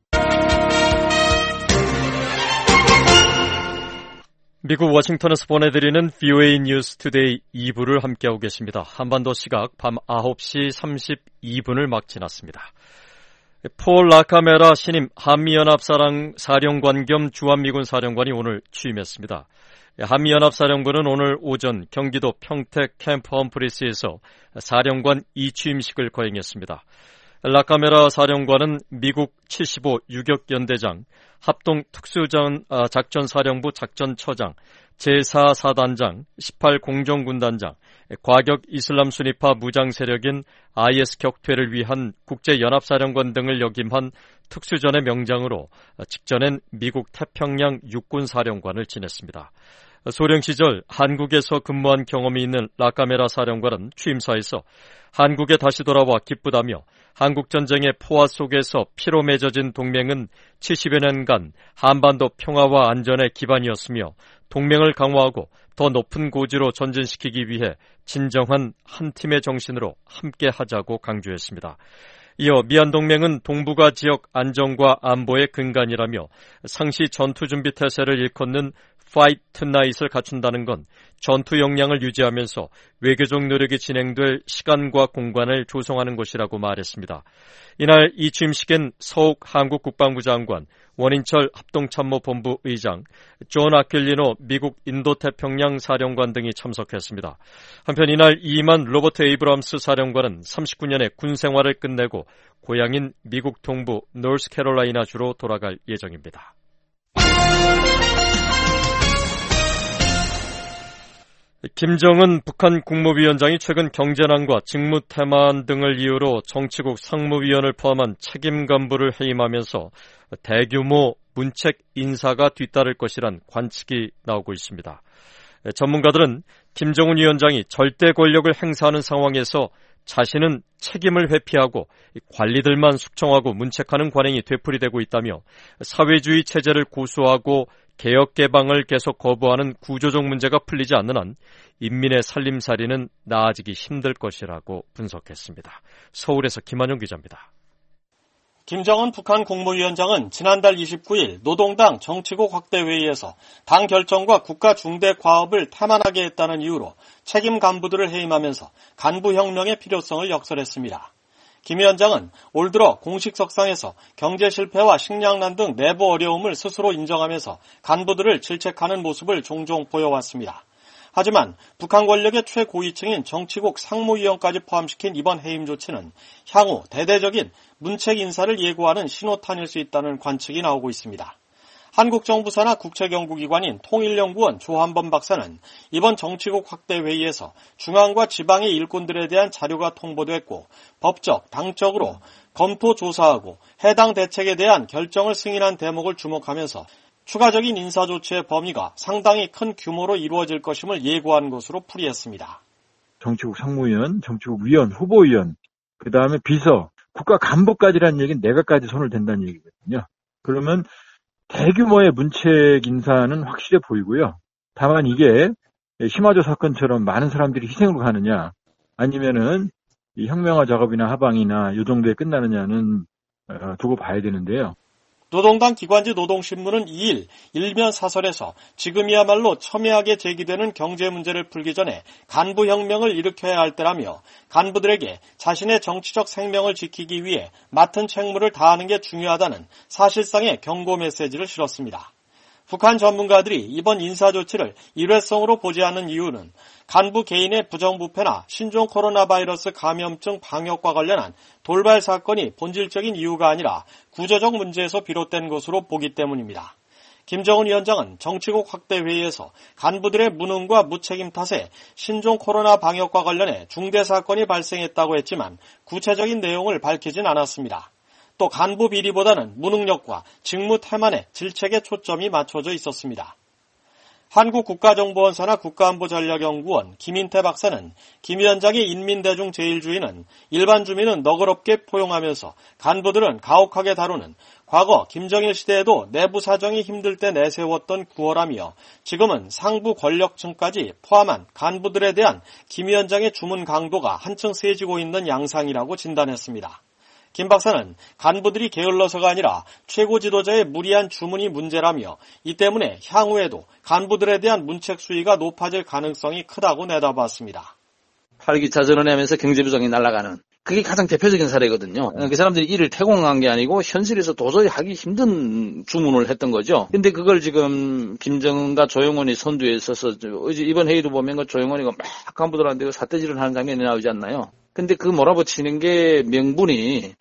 미국 워싱턴에서 보내드리는 브이오에이 뉴스 투데이 이 부를 함께하고 계십니다. 한반도 시각 밤 아홉 시 삼십이 분을 막 지났습니다. 폴 라카메라 신임 한미연합사령 사령관 겸 주한미군 사령관이 오늘 취임했습니다. 한미연합사령부는 오늘 오전 경기도 평택 캠프 험프리스에서 사령관 이취임식을 거행했습니다. 라카메라 사령관은 미국 칠십오 유격연대장, 합동특수작전사령부 작전처장, 제사 사단장, 십팔 공정군단장, 과격 이슬람 순위파 무장세력인 아이에스 격퇴를 위한 국제연합사령관 등을 역임한 특수전의 명장으로 직전엔 미국 태평양 육군사령관을 지냈습니다. 소련 시절 한국에서 근무한 경험이 있는 라카메라 사령관은 취임사에서 한국에 다시 돌아와 기쁘다며 한국전쟁의 포화 속에서 피로 맺어진 동맹은 칠십여 년간 한반도 평화와 안전의 기반이었으며 동맹을 강화하고 더 높은 고지로 전진시키기 위해 진정한 한 팀의 정신으로 함께 하자고 강조했습니다. 이어 미한동맹은 동북아 지역 안정과 안보의 근간이라며 상시 전투준비 태세를 일컫는 Fight Tonight을 갖춘다는 건 전투 역량을 유지하면서 외교적 노력이 진행될 시간과 공간을 조성하는 것이라고 말했습니다. 이날 이 취임식엔 서욱 한국 국방부 장관, 원인철 합동참모본부 의장, 존 아퀼리노 미국 인도태평양 사령관 등이 참석했습니다. 한편 이날 이만 로버트 에이브람스 사령관은 삼십구 년의 군 생활을 끝내고 고향인 미국 동부 노스캐롤라이나주로 돌아갈 예정입니다. 김정은 북한 국무위원장이 최근 경제난과 직무태만 등을 이유로 정치국 상무위원을 포함한 책임 간부를 해임하면서 대규모 문책 인사가 뒤따를 것이란 관측이 나오고 있습니다. 전문가들은 김정은 위원장이 절대 권력을 행사하는 상황에서 자신은 책임을 회피하고 관리들만 숙청하고 문책하는 관행이 되풀이되고 있다며 사회주의 체제를 고수하고 개혁 개방을 계속 거부하는 구조적 문제가 풀리지 않는 한 인민의 살림살이는 나아지기 힘들 것이라고 분석했습니다. 서울에서 김한용 기자입니다. 김정은 북한 국무위원장은 지난달 이십구 일 노동당 정치국 확대회의에서 당 결정과 국가 중대 과업을 태만하게 했다는 이유로 책임 간부들을 해임하면서 간부혁명의 필요성을 역설했습니다. 김 위원장은 올 들어 공식 석상에서 경제 실패와 식량난 등 내부 어려움을 스스로 인정하면서 간부들을 질책하는 모습을 종종 보여왔습니다. 하지만 북한 권력의 최고위층인 정치국 상무위원까지 포함시킨 이번 해임 조치는 향후 대대적인 문책 인사를 예고하는 신호탄일 수 있다는 관측이 나오고 있습니다. 한국 정부 산하 국책연구기관인 통일연구원 조한범 박사는 이번 정치국 확대 회의에서 중앙과 지방의 일꾼들에 대한 자료가 통보됐고 법적, 당적으로 검토 조사하고 해당 대책에 대한 결정을 승인한 대목을 주목하면서 추가적인 인사조치의 범위가 상당히 큰 규모로 이루어질 것임을 예고한 것으로 풀이했습니다. 정치국 상무위원, 정치국 위원, 후보위원, 그 다음에 비서, 국가 간부까지라는 얘기는 내각까지 손을 댄다는 얘기거든요. 그러면 대규모의 문책 인사는 확실해 보이고요. 다만 이게 심화조 사건처럼 많은 사람들이 희생으로 가느냐 아니면은 이 혁명화 작업이나 하방이나 이 정도에 끝나느냐는 두고 봐야 되는데요. 노동당 기관지 노동신문은 이 일 일면 사설에서 지금이야말로 첨예하게 제기되는 경제 문제를 풀기 전에 간부혁명을 일으켜야 할 때라며 간부들에게 자신의 정치적 생명을 지키기 위해 맡은 책무를 다하는 게 중요하다는 사실상의 경고 메시지를 실었습니다. 북한 전문가들이 이번 인사조치를 일회성으로 보지 않는 이유는 간부 개인의 부정부패나 신종 코로나 바이러스 감염증 방역과 관련한 돌발 사건이 본질적인 이유가 아니라 구조적 문제에서 비롯된 것으로 보기 때문입니다. 김정은 위원장은 정치국 확대 회의에서 간부들의 무능과 무책임 탓에 신종 코로나 방역과 관련해 중대 사건이 발생했다고 했지만 구체적인 내용을 밝히진 않았습니다. 또 간부 비리보다는 무능력과 직무 태만에 질책에 초점이 맞춰져 있었습니다. 한국국가정보원 산하 국가안보전략연구원 김인태 박사는 김 위원장의 인민대중 제일주의는 일반 주민은 너그럽게 포용하면서 간부들은 가혹하게 다루는 과거 김정일 시대에도 내부 사정이 힘들 때 내세웠던 구호라며 지금은 상부 권력층까지 포함한 간부들에 대한 김 위원장의 주문 강도가 한층 세지고 있는 양상이라고 진단했습니다. 김 박사는 간부들이 게을러서가 아니라 최고 지도자의 무리한 주문이 문제라며 이 때문에 향후에도 간부들에 대한 문책 수위가 높아질 가능성이 크다고 내다봤습니다. 활기차 전환하면서 경제부정이 날아가는 그게 가장 대표적인 사례거든요. 그 사람들이 일을 태공한 게 아니고 현실에서 도저히 하기 힘든 주문을 했던 거죠. 근데 그걸 지금 김정은과 조영원이 선두에 서서 이번 회의도 보면 그 조영원이가 막 간부들한테 삿대질을 하는 장면이 나오지 않나요? 근데 그 몰아붙이는 게 명분이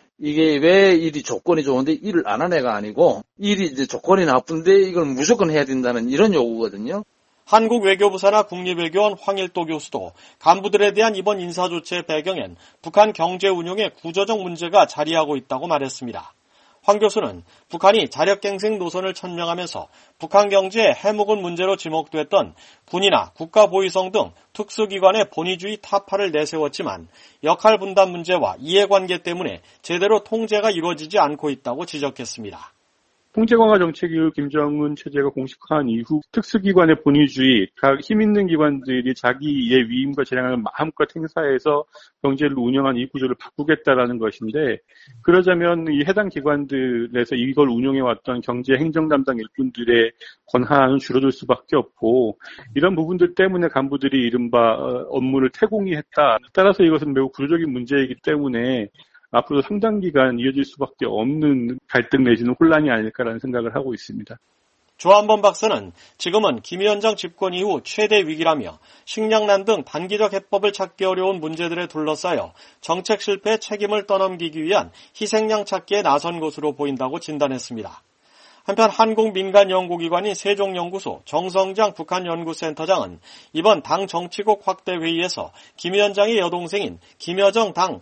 이게 왜 일이 조건이 좋은데 일을 안 한 애가 아니고 일이 이제 조건이 나쁜데 이걸 무조건 해야 된다는 이런 요구거든요. 한국 외교부 산하 국립외교원 황일도 교수도 간부들에 대한 이번 인사조치의 배경엔 북한 경제 운용의 구조적 문제가 자리하고 있다고 말했습니다. 황 교수는 북한이 자력갱생 노선을 천명하면서 북한 경제의 해묵은 문제로 지목됐던 군이나 국가보위성 등 특수기관의 본위주의 타파를 내세웠지만 역할 분담 문제와 이해관계 때문에 제대로 통제가 이루어지지 않고 있다고 지적했습니다. 통제 강화 정책을 김정은 체제가 공식화한 이후 특수기관의 본위주의, 각 힘 있는 기관들이 자기의 위임과 재량을 마음껏 행사해서 경제를 운영하는 이 구조를 바꾸겠다라는 것인데, 그러자면 이 해당 기관들에서 이걸 운영해왔던 경제 행정 담당 일꾼들의 권한은 줄어들 수밖에 없고, 이런 부분들 때문에 간부들이 이른바 업무를 태공이 했다. 따라서 이것은 매우 구조적인 문제이기 때문에 앞으로 상당 기간 이어질 수밖에 없는 갈등 내지는 혼란이 아닐까라는 생각을 하고 있습니다. 조한범 박사는 지금은 김 위원장 집권 이후 최대 위기라며 식량난 등 단기적 해법을 찾기 어려운 문제들에 둘러싸여 정책 실패의 책임을 떠넘기기 위한 희생양 찾기에 나선 것으로 보인다고 진단했습니다. 한편 한국민간연구기관인 세종연구소 정성장 북한연구센터장은 이번 당 정치국 확대 회의에서 김 위원장의 여동생인 김여정 당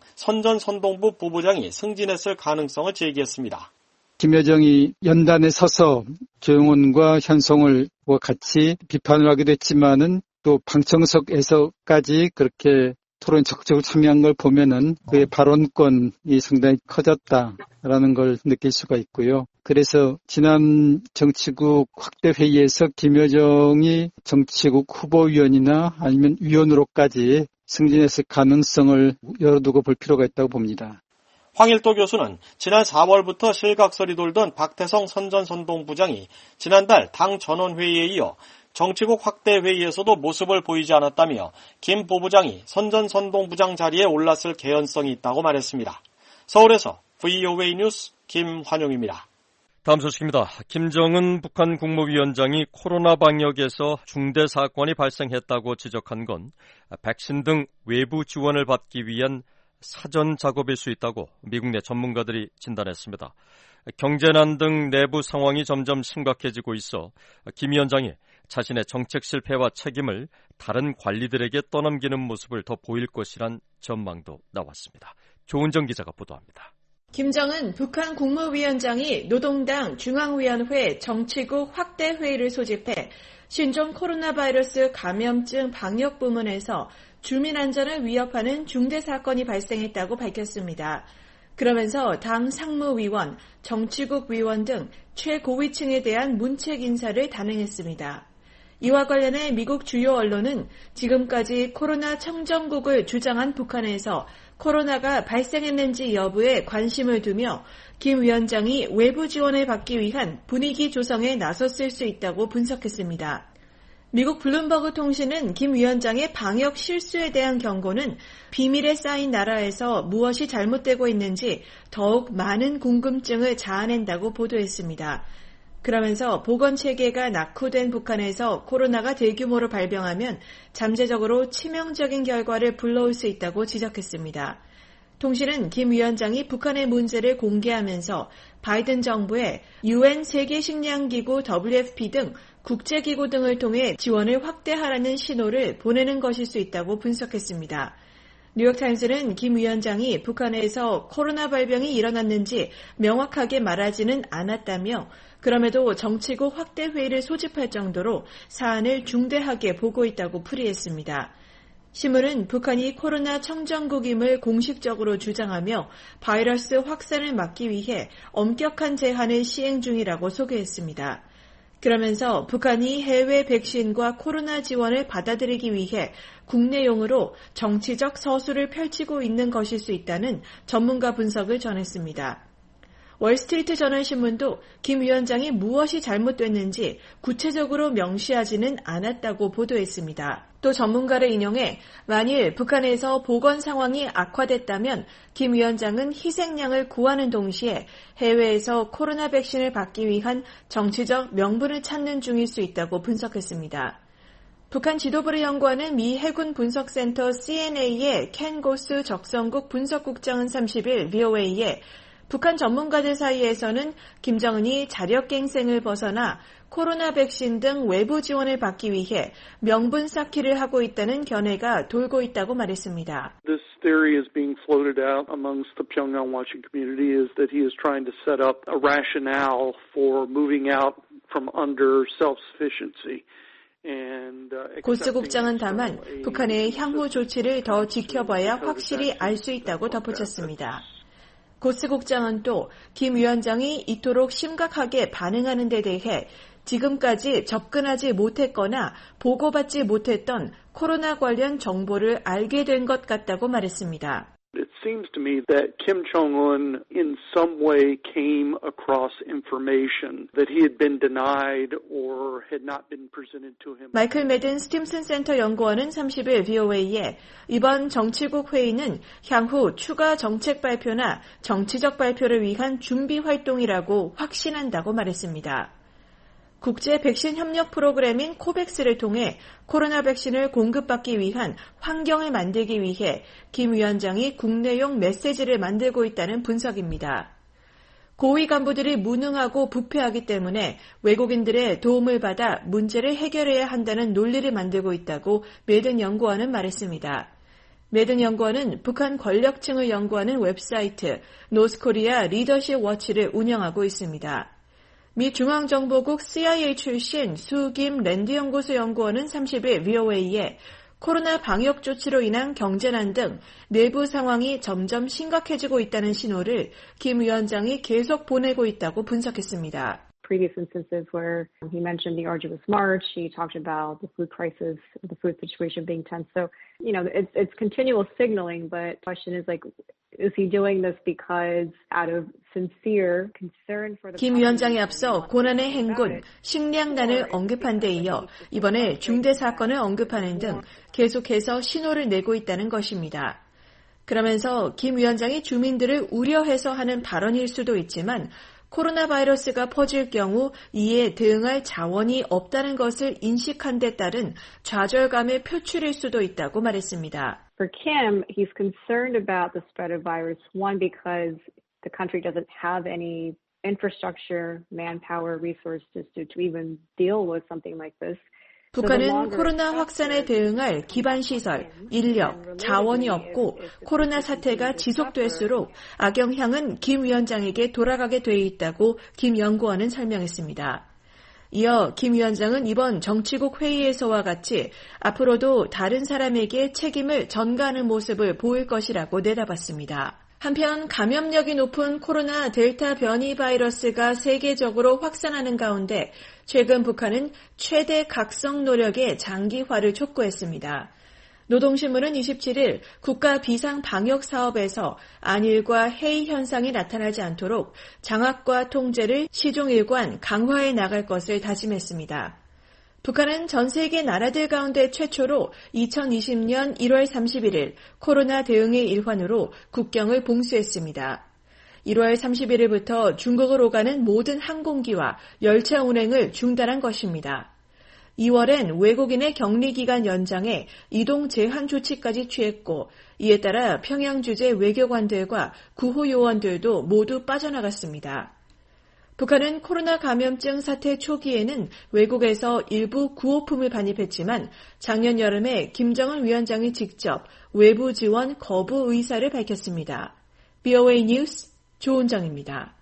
선전선동부 부부장이 승진했을 가능성을 제기했습니다. 김여정이 연단에 서서 조영원과 현송을 같이 비판을 하기도 했지만은 또 방청석에서까지 그렇게 토론에 적극적으로 참여한 걸 보면은 그의 발언권이 상당히 커졌다라는 걸 느낄 수가 있고요. 그래서 지난 정치국 확대 회의에서 김여정이 정치국 후보위원이나 아니면 위원으로까지 승진했을 가능성을 열어두고 볼 필요가 있다고 봅니다. 황일도 교수는 지난 사월부터 실각설이 돌던 박태성 선전선동부장이 지난달 당 전원회의에 이어 정치국 확대 회의에서도 모습을 보이지 않았다며 김 부부장이 선전선동부장 자리에 올랐을 개연성이 있다고 말했습니다. 서울에서 브이오에이 뉴스 김환용입니다. 다음 소식입니다. 김정은 북한 국무위원장이 코로나 방역에서 중대 사건이 발생했다고 지적한 건 백신 등 외부 지원을 받기 위한 사전 작업일 수 있다고 미국 내 전문가들이 진단했습니다. 경제난 등 내부 상황이 점점 심각해지고 있어 김 위원장이 자신의 정책 실패와 책임을 다른 관리들에게 떠넘기는 모습을 더 보일 것이란 전망도 나왔습니다. 조은정 기자가 보도합니다. 김정은 북한 국무위원장이 노동당 중앙위원회 정치국 확대 회의를 소집해 신종 코로나 바이러스 감염증 방역 부문에서 주민 안전을 위협하는 중대 사건이 발생했다고 밝혔습니다. 그러면서 당 상무위원, 정치국 위원 등 최고위층에 대한 문책 인사를 단행했습니다. 이와 관련해 미국 주요 언론은 지금까지 코로나 청정국을 주장한 북한에서 코로나가 발생했는지 여부에 관심을 두며 김 위원장이 외부 지원을 받기 위한 분위기 조성에 나섰을 수 있다고 분석했습니다. 미국 블룸버그 통신은 김 위원장의 방역 실수에 대한 경고는 비밀에 쌓인 나라에서 무엇이 잘못되고 있는지 더욱 많은 궁금증을 자아낸다고 보도했습니다. 그러면서 보건체계가 낙후된 북한에서 코로나가 대규모로 발병하면 잠재적으로 치명적인 결과를 불러올 수 있다고 지적했습니다. 통신은 김 위원장이 북한의 문제를 공개하면서 바이든 정부에 유엔 세계식량기구 더블유에프피 등 국제기구 등을 통해 지원을 확대하라는 신호를 보내는 것일 수 있다고 분석했습니다. 뉴욕타임스는 김 위원장이 북한에서 코로나 발병이 일어났는지 명확하게 말하지는 않았다며 그럼에도 정치국 확대 회의를 소집할 정도로 사안을 중대하게 보고 있다고 풀이했습니다. 신문은 북한이 코로나 청정국임을 공식적으로 주장하며 바이러스 확산을 막기 위해 엄격한 제한을 시행 중이라고 소개했습니다. 그러면서 북한이 해외 백신과 코로나 지원을 받아들이기 위해 국내용으로 정치적 서술을 펼치고 있는 것일 수 있다는 전문가 분석을 전했습니다. 월스트리트 저널 신문도 김 위원장이 무엇이 잘못됐는지 구체적으로 명시하지는 않았다고 보도했습니다. 또 전문가를 인용해 만일 북한에서 보건 상황이 악화됐다면 김 위원장은 희생양을 구하는 동시에 해외에서 코로나 백신을 받기 위한 정치적 명분을 찾는 중일 수 있다고 분석했습니다. 북한 지도부를 연구하는 미 해군 분석센터 씨엔에이의 켄 고스 적성국 분석국장은 삼십일 브이오에이에 북한 전문가들 사이에서는 김정은이 자력갱생을 벗어나 코로나 백신 등 외부 지원을 받기 위해 명분 쌓기를 하고 있다는 견해가 돌고 있다고 말했습니다. This theory is being floated out amongst the Pyongyang watching community is that he is trying to set up a rationale for moving out from under self-sufficiency. 고스 국장은 다만 북한의 향후 조치를 더 지켜봐야 확실히 알 수 있다고 덧붙였습니다. 고스 국장은 또 김 위원장이 이토록 심각하게 반응하는 데 대해 지금까지 접근하지 못했거나 보고받지 못했던 코로나 관련 정보를 알게 된 것 같다고 말했습니다. It seems to me that Kim Jong-un in some way came across information that he had been denied or had not been presented to him. 마이클 매든 스팀슨 센터 연구원은 삼십일 브이오에이에 이번 정치국 회의는 향후 추가 정책 발표나 정치적 발표를 위한 준비 활동이라고 확신한다고 말했습니다. 국제 백신 협력 프로그램인 코백스를 통해 코로나 백신을 공급받기 위한 환경을 만들기 위해 김 위원장이 국내용 메시지를 만들고 있다는 분석입니다. 고위 간부들이 무능하고 부패하기 때문에 외국인들의 도움을 받아 문제를 해결해야 한다는 논리를 만들고 있다고 매든 연구원은 말했습니다. 매든 연구원은 북한 권력층을 연구하는 웹사이트 노스코리아 리더십 워치를 운영하고 있습니다. 미 중앙정보국 씨아이에이 출신 수김 랜드연구소 연구원은 삼십일 브이오에이에 코로나 방역 조치로 인한 경제난 등 내부 상황이 점점 심각해지고 있다는 신호를 김 위원장이 계속 보내고 있다고 분석했습니다. Previous instances where he mentioned the arduous march, he talked about the food crisis, the food situation being tense. So, you know, it's it's continual signaling, but the question is like, is he doing this because out of sincere concern for the 김 위원장이 앞서 고난의 행군, 식량난을 언급한 데 이어 이번에 중대 사건을 언급하는 등 계속해서 신호를 내고 있다는 것입니다. 그러면서 김 위원장이 주민들을 우려해서 하는 발언일 수도 있지만 코로나 바이러스가 퍼질 경우 이에 대응할 자원이 없다는 것을 인식한 데 따른 좌절감의 표출일 수도 있다고 말했습니다. For Kim, he's concerned about the spread of virus, one, because the country doesn't have any infrastructure, manpower, resources to, to even deal with something like this. 북한은 코로나 확산에 대응할 기반시설, 인력, 자원이 없고 코로나 사태가 지속될수록 악영향은 김 위원장에게 돌아가게 돼 있다고 김 연구원은 설명했습니다. 이어 김 위원장은 이번 정치국 회의에서와 같이 앞으로도 다른 사람에게 책임을 전가하는 모습을 보일 것이라고 내다봤습니다. 한편 감염력이 높은 코로나 델타 변이 바이러스가 세계적으로 확산하는 가운데 최근 북한은 최대 각성 노력의 장기화를 촉구했습니다. 노동신문은 이십칠일 국가 비상방역사업에서 안일과 해이 현상이 나타나지 않도록 장악과 통제를 시종일관 강화해 나갈 것을 다짐했습니다. 북한은 전 세계 나라들 가운데 최초로 이천이십년 일월 삼십일일 코로나 대응의 일환으로 국경을 봉쇄했습니다. 일월 삼십일일부터 중국을 오가는 모든 항공기와 열차 운행을 중단한 것입니다. 이월엔 외국인의 격리기간 연장에 이동 제한 조치까지 취했고 이에 따라 평양 주재 외교관들과 구호 요원들도 모두 빠져나갔습니다. 북한은 코로나 감염증 사태 초기에는 외국에서 일부 구호품을 반입했지만 작년 여름에 김정은 위원장이 직접 외부 지원 거부 의사를 밝혔습니다. 브이오에이 뉴스 조은정입니다.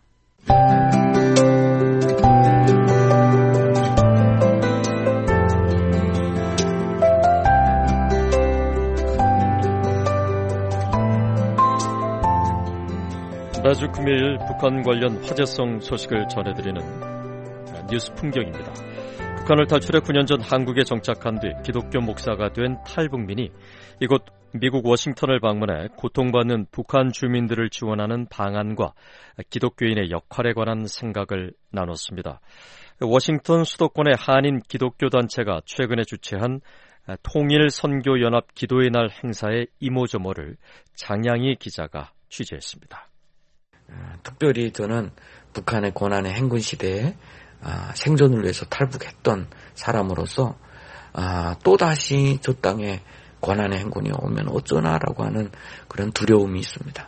매주 금요일 북한 관련 화제성 소식을 전해드리는 뉴스 풍경입니다. 북한을 탈출해 구 년 전 한국에 정착한 뒤 기독교 목사가 된 탈북민이 이곳 미국 워싱턴을 방문해 고통받는 북한 주민들을 지원하는 방안과 기독교인의 역할에 관한 생각을 나눴습니다. 워싱턴 수도권의 한인 기독교 단체가 최근에 주최한 통일선교연합 기도의 날 행사의 이모저모를 장양희 기자가 취재했습니다. 특별히 저는 북한의 고난의 행군 시대에 생존을 위해서 탈북했던 사람으로서 또다시 저 땅에 고난의 행군이 오면 어쩌나라고 하는 그런 두려움이 있습니다.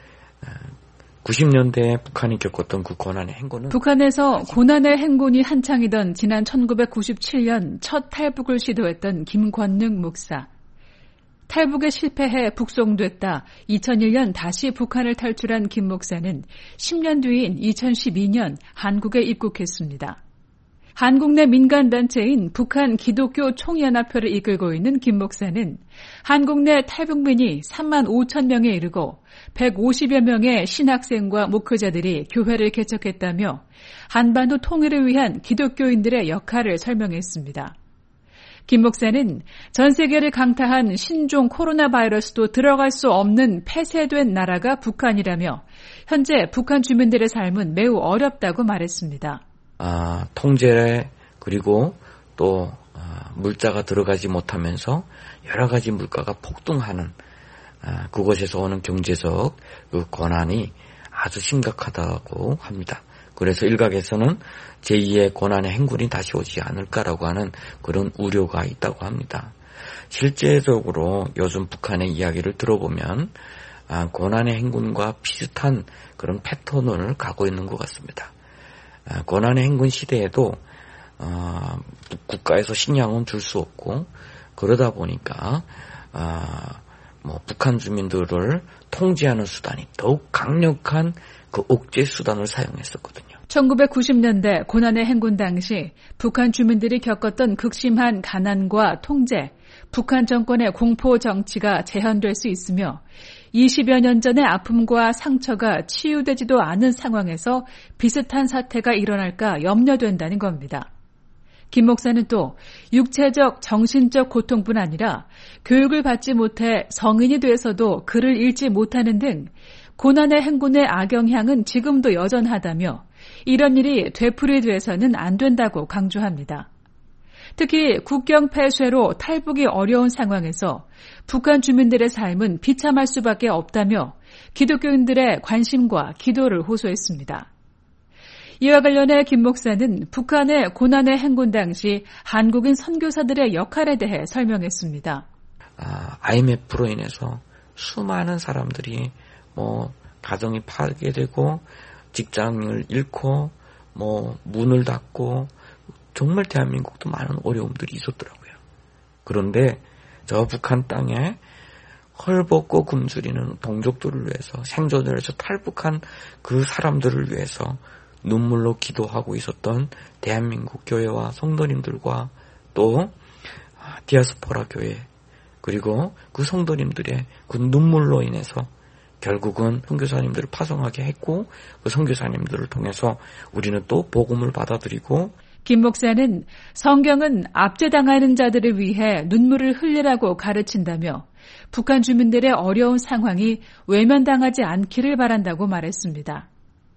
구십 년대에 북한이 겪었던 그 고난의 행군은 북한에서 고난의 행군이 한창이던 지난 천구백구십칠년 첫 탈북을 시도했던 김권능 목사. 탈북에 실패해 북송됐다. 이천일년 다시 북한을 탈출한 김 목사는 십 년 뒤인 이천십이년 한국에 입국했습니다. 한국 내 민간단체인 북한 기독교 총연합회를 이끌고 있는 김 목사는 한국 내 탈북민이 삼만 오천 명에 이르고 백오십여 명의 신학생과 목회자들이 교회를 개척했다며 한반도 통일을 위한 기독교인들의 역할을 설명했습니다. 김 목사는 전 세계를 강타한 신종 코로나 바이러스도 들어갈 수 없는 폐쇄된 나라가 북한이라며 현재 북한 주민들의 삶은 매우 어렵다고 말했습니다. 아, 통제 그리고 또 아, 물자가 들어가지 못하면서 여러 가지 물가가 폭등하는 아, 그곳에서 오는 경제적 그 고난이 아주 심각하다고 합니다. 그래서 일각에서는 제이의 고난의 행군이 다시 오지 않을까라고 하는 그런 우려가 있다고 합니다. 실제적으로 요즘 북한의 이야기를 들어보면 아, 고난의 행군과 비슷한 그런 패턴을 가고 있는 것 같습니다. 아, 고난의 행군 시대에도 어, 국가에서 식량은 줄 수 없고 그러다 보니까 아, 뭐 북한 주민들을 통제하는 수단이 더욱 강력한 그 옥죄 수단을 사용했었거든요. 천구백구십년대 고난의 행군 당시 북한 주민들이 겪었던 극심한 가난과 통제, 북한 정권의 공포 정치가 재현될 수 있으며 이십여 년 전의 아픔과 상처가 치유되지도 않은 상황에서 비슷한 사태가 일어날까 염려된다는 겁니다. 김 목사는 또 육체적, 정신적 고통뿐 아니라 교육을 받지 못해 성인이 돼서도 글을 읽지 못하는 등 고난의 행군의 악영향은 지금도 여전하다며 이런 일이 되풀이돼서는 안 된다고 강조합니다. 특히 국경 폐쇄로 탈북이 어려운 상황에서 북한 주민들의 삶은 비참할 수밖에 없다며 기독교인들의 관심과 기도를 호소했습니다. 이와 관련해 김 목사는 북한의 고난의 행군 당시 한국인 선교사들의 역할에 대해 설명했습니다. 아, 아이엠에프로 인해서 수많은 사람들이 뭐 가정이 파괴되고 직장을 잃고 뭐 문을 닫고 정말 대한민국도 많은 어려움들이 있었더라고요. 그런데 저 북한 땅에 헐벗고 굶주리는 동족들을 위해서 생존을 해서 탈북한 그 사람들을 위해서 눈물로 기도하고 있었던 대한민국 교회와 성도님들과 또 디아스포라 교회 그리고 그 성도님들의 그 눈물로 인해서 결국은 선교사님들을 파송하게 했고 그 선교사님들을 통해서 우리는 또 복음을 받아들이고 김 목사는 성경은 압제당하는 자들을 위해 눈물을 흘리라고 가르친다며 북한 주민들의 어려운 상황이 외면당하지 않기를 바란다고 말했습니다.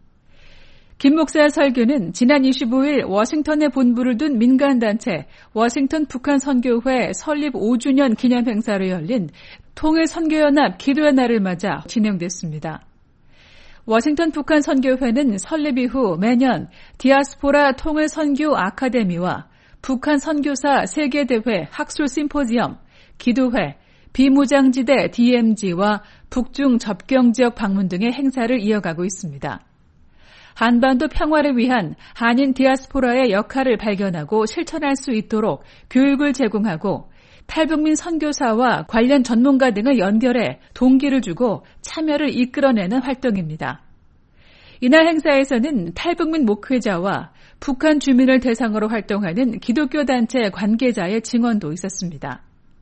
김 목사의 설교는 지난 이십오일 워싱턴에 본부를 둔 민간단체 워싱턴 북한 선교회 설립 오 주년 기념 행사로 열린 통일선교연합 기도의 날을 맞아 진행됐습니다. 워싱턴 북한 선교회는 설립 이후 매년 디아스포라 통일선교 아카데미와 북한 선교사 세계대회 학술 심포지엄, 기도회, 비무장지대 디엠지와 북중 접경지역 방문 등의 행사를 이어가고 있습니다. 한반도 평화를 위한 한인 디아스포라의 역할을 발견하고 실천할 수 있도록 교육을 제공하고 탈북민 선교사와 관련 전문가 등을 연결해 동기를 주고 참여를 이끌어내는 활동입니다. 이날 행사에서는 탈북민 목회자와 북한 주민을 대상으로 활동하는 기독교 단체 관계자의 증언도 있었습니다.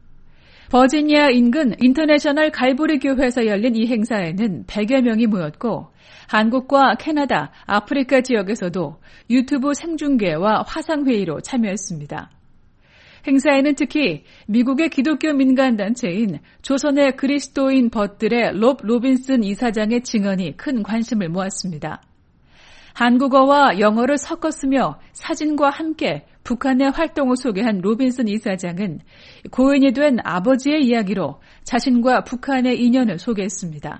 버지니아 인근 인터내셔널 갈보리 교회에서 열린 이 행사에는 백여 명이 모였고 한국과 캐나다, 아프리카 지역에서도 유튜브 생중계와 화상회의로 참여했습니다. 행사에는 특히 미국의 기독교 민간단체인 조선의 그리스도인 벗들의 롭 로빈슨 이사장의 증언이 큰 관심을 모았습니다. 한국어와 영어를 섞어 쓰며 사진과 함께 북한의 활동을 소개한 로빈슨 이사장은 고인이 된 아버지의 이야기로 자신과 북한의 인연을 소개했습니다.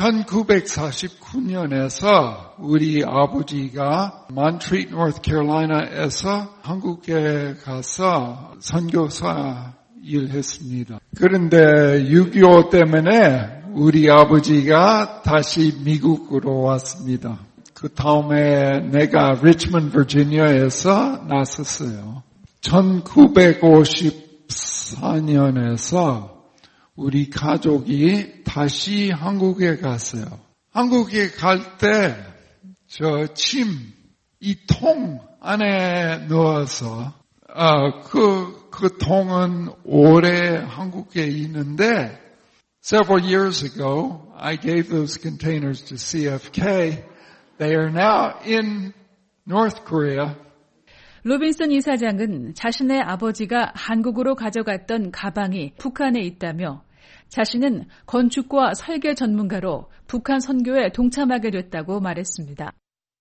천구백사십구 년에서 우리 아버지가 몬트리올, 노스캐롤라이나에서 한국에 가서 선교사 일했습니다. 그런데 육이오 때문에 우리 아버지가 다시 미국으로 왔습니다. 그 다음에 내가 리치먼드, 버지니아에서 나섰어요. 천구백오십사 년에서 우리 가족이 다시 한국에 갔어요. 한국에 갈 때 저 침, 이 통 안에 넣어서 어, 그, 그 통은 오래 한국에 있는데 several years ago I gave those containers to 씨에프케이. They are now in North Korea. 로빈슨 이사장은 자신의 아버지가 한국으로 가져갔던 가방이 북한에 있다며 자신은 건축과 설계 전문가로 북한 선교에 동참하게 됐다고 말했습니다.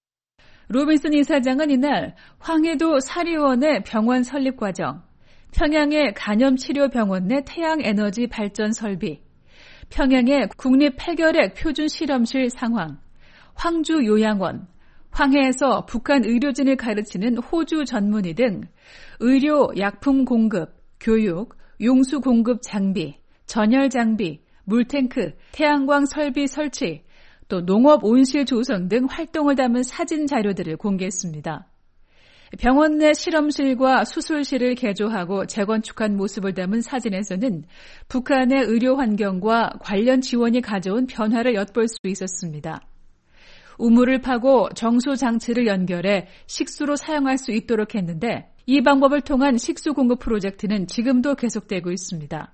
로빈슨 이사장은 이날 황해도 사리원의 병원 설립 과정, 평양의 간염치료병원 내 태양에너지 발전 설비, 평양의 국립 폐결핵 표준 실험실 상황, 황주 요양원, 황해에서 북한 의료진을 가르치는 호주 전문의 등 의료 약품 공급, 교육, 용수 공급 장비, 전열 장비, 물탱크, 태양광 설비 설치, 또 농업 온실 조성 등 활동을 담은 사진 자료들을 공개했습니다. 병원 내 실험실과 수술실을 개조하고 재건축한 모습을 담은 사진에서는 북한의 의료 환경과 관련 지원이 가져온 변화를 엿볼 수 있었습니다. 우물을 파고 정수 장치를 연결해 식수로 사용할 수 있도록 했는데 이 방법을 통한 식수 공급 프로젝트는 지금도 계속되고 있습니다.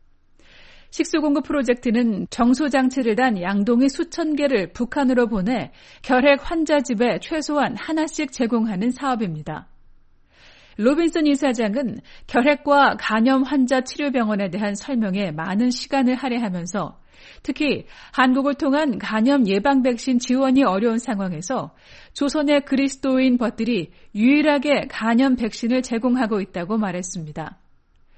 식수 공급 프로젝트는 정수 장치를 단 양동이 수천 개를 북한으로 보내 결핵 환자 집에 최소한 하나씩 제공하는 사업입니다. 로빈슨 이사장은 결핵과 간염 환자 치료병원에 대한 설명에 많은 시간을 할애하면서 특히 한국을 통한 간염 예방 백신 지원이 어려운 상황에서 조선의 그리스도인 벗들이 유일하게 간염 백신을 제공하고 있다고 말했습니다.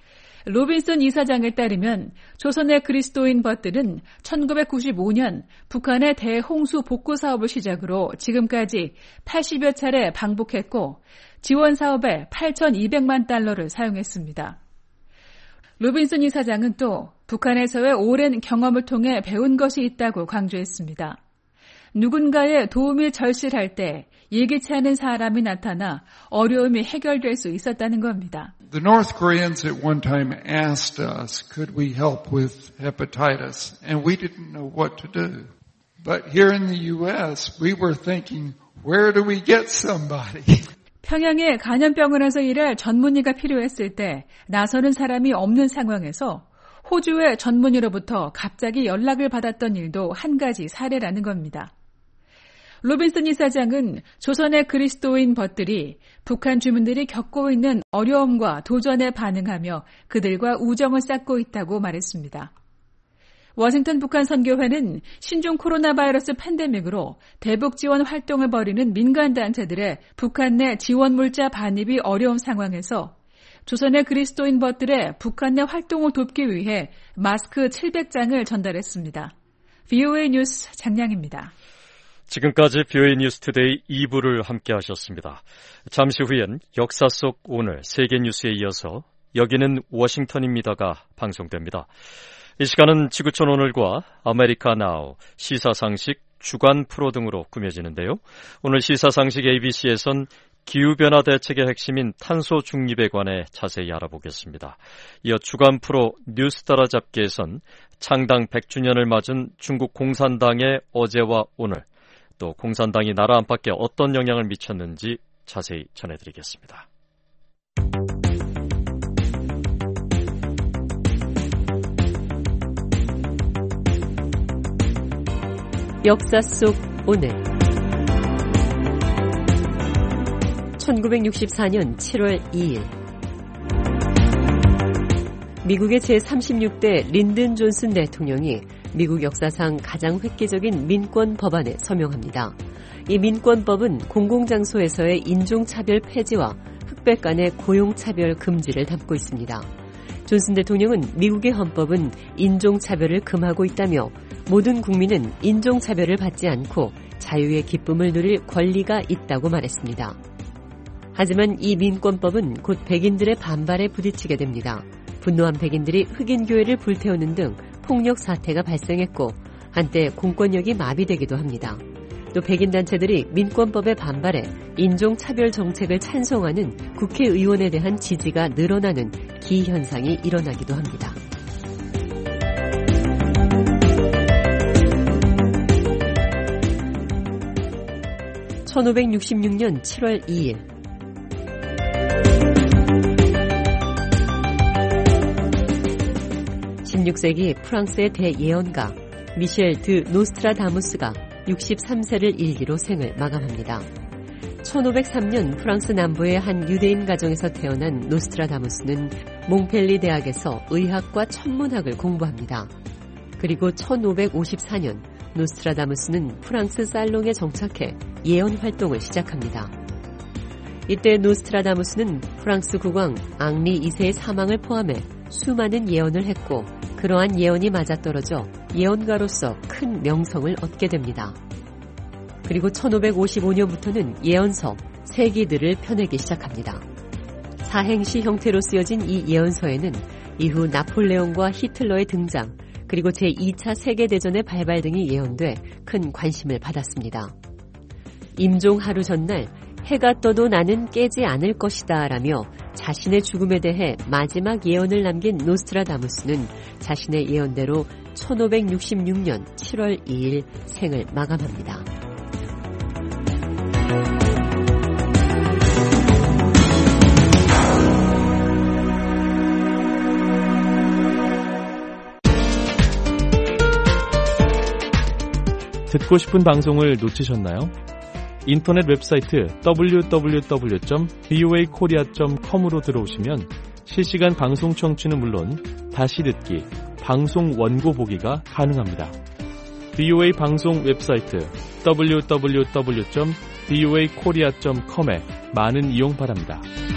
로빈슨 이사장에 따르면 조선의 그리스도인 벗들은 천구백구십오 년 북한의 대홍수 복구 사업을 시작으로 지금까지 팔십여 차례 방북했고 지원 사업에 팔천이백만 달러를 사용했습니다. 로빈슨 이사장은 또 북한에서의 오랜 경험을 통해 배운 것이 있다고 강조했습니다. 누군가의 도움이 절실할 때 예기치 않은 사람이 나타나 어려움이 해결될 수 있었다는 겁니다. The North Koreans at one time asked us, could we help with hepatitis? And we didn't know what to do. But here in the U S, we were thinking, where do we get somebody? 평양에 간염병원에서 일할 전문의가 필요했을 때 나서는 사람이 없는 상황에서 호주의 전문의로부터 갑자기 연락을 받았던 일도 한 가지 사례라는 겁니다. 로빈슨 이사장은 조선의 그리스도인 벗들이 북한 주민들이 겪고 있는 어려움과 도전에 반응하며 그들과 우정을 쌓고 있다고 말했습니다. 워싱턴 북한 선교회는 신종 코로나 바이러스 팬데믹으로 대북 지원 활동을 벌이는 민간단체들의 북한 내 지원 물자 반입이 어려운 상황에서 조선의 그리스도인 벗들의 북한 내 활동을 돕기 위해 마스크 칠백 장을 전달했습니다. 브이오에이 뉴스 장량입니다. 지금까지 브이오에이 뉴스투데이 이 부를 함께 하셨습니다. 잠시 후엔 역사 속 오늘 세계 뉴스에 이어서 여기는 워싱턴입니다가 방송됩니다. 이 시간은 지구촌 오늘과 아메리카 나우, 시사상식, 주간 프로 등으로 꾸며지는데요. 오늘 시사상식 에이비씨에선 기후변화 대책의 핵심인 탄소 중립에 관해 자세히 알아보겠습니다. 이어 주간 프로 뉴스 따라잡기에선 창당 백 주년을 맞은 중국 공산당의 어제와 오늘, 또 공산당이 나라 안팎에 어떤 영향을 미쳤는지 자세히 전해드리겠습니다. 역사 속 오늘 천구백육십사 년 칠월 이일 미국의 제삼십육 대 린든 존슨 대통령이 미국 역사상 가장 획기적인 민권 법안에 서명합니다. 이 민권법은 공공장소에서의 인종차별 폐지와 흑백 간의 고용차별 금지를 담고 있습니다. 존슨 대통령은 미국의 헌법은 인종차별을 금하고 있다며 모든 국민은 인종차별을 받지 않고 자유의 기쁨을 누릴 권리가 있다고 말했습니다. 하지만 이 민권법은 곧 백인들의 반발에 부딪히게 됩니다. 분노한 백인들이 흑인 교회를 불태우는 등 폭력 사태가 발생했고 한때 공권력이 마비되기도 합니다. 또 백인 단체들이 민권법에 반발해 인종차별 정책을 찬성하는 국회의원에 대한 지지가 늘어나는 기현상이 일어나기도 합니다. 천오백육십육 년 칠월 이일 십육 세기 프랑스의 대예언가 미셸 드 노스트라다무스가 육십삼 세를 일기로 생을 마감합니다. 천오백삼 년 프랑스 남부의 한 유대인 가정에서 태어난 노스트라다무스는 몽펠리 대학에서 의학과 천문학을 공부합니다. 그리고 천오백오십사 년 노스트라다무스는 프랑스 살롱에 정착해 예언 활동을 시작합니다. 이때 노스트라다무스는 프랑스 국왕 앙리 이 세의 사망을 포함해 수많은 예언을 했고 그러한 예언이 맞아떨어져 예언가로서 큰 명성을 얻게 됩니다. 그리고 천오백오십오 년부터는 예언서, 세기들을 펴내기 시작합니다. 사행시 형태로 쓰여진 이 예언서에는 이후 나폴레옹과 히틀러의 등장, 그리고 제이 차 세계대전의 발발 등이 예언돼 큰 관심을 받았습니다. 임종 하루 전날 해가 떠도 나는 깨지 않을 것이다 라며 자신의 죽음에 대해 마지막 예언을 남긴 노스트라다무스는 자신의 예언대로 천오백육십육 년 칠월 이일 생을 마감합니다. 듣고 싶은 방송을 놓치셨나요? 인터넷 웹사이트 더블유 더블유 더블유 점 브이오에이 코리아 점 컴으로 들어오시면 실시간 방송 청취는 물론 다시 듣기, 방송 원고 보기가 가능합니다. 브이오에이 방송 웹사이트 더블유 더블유 더블유 점 브이오에이 코리아 점 컴에 많은 이용 바랍니다.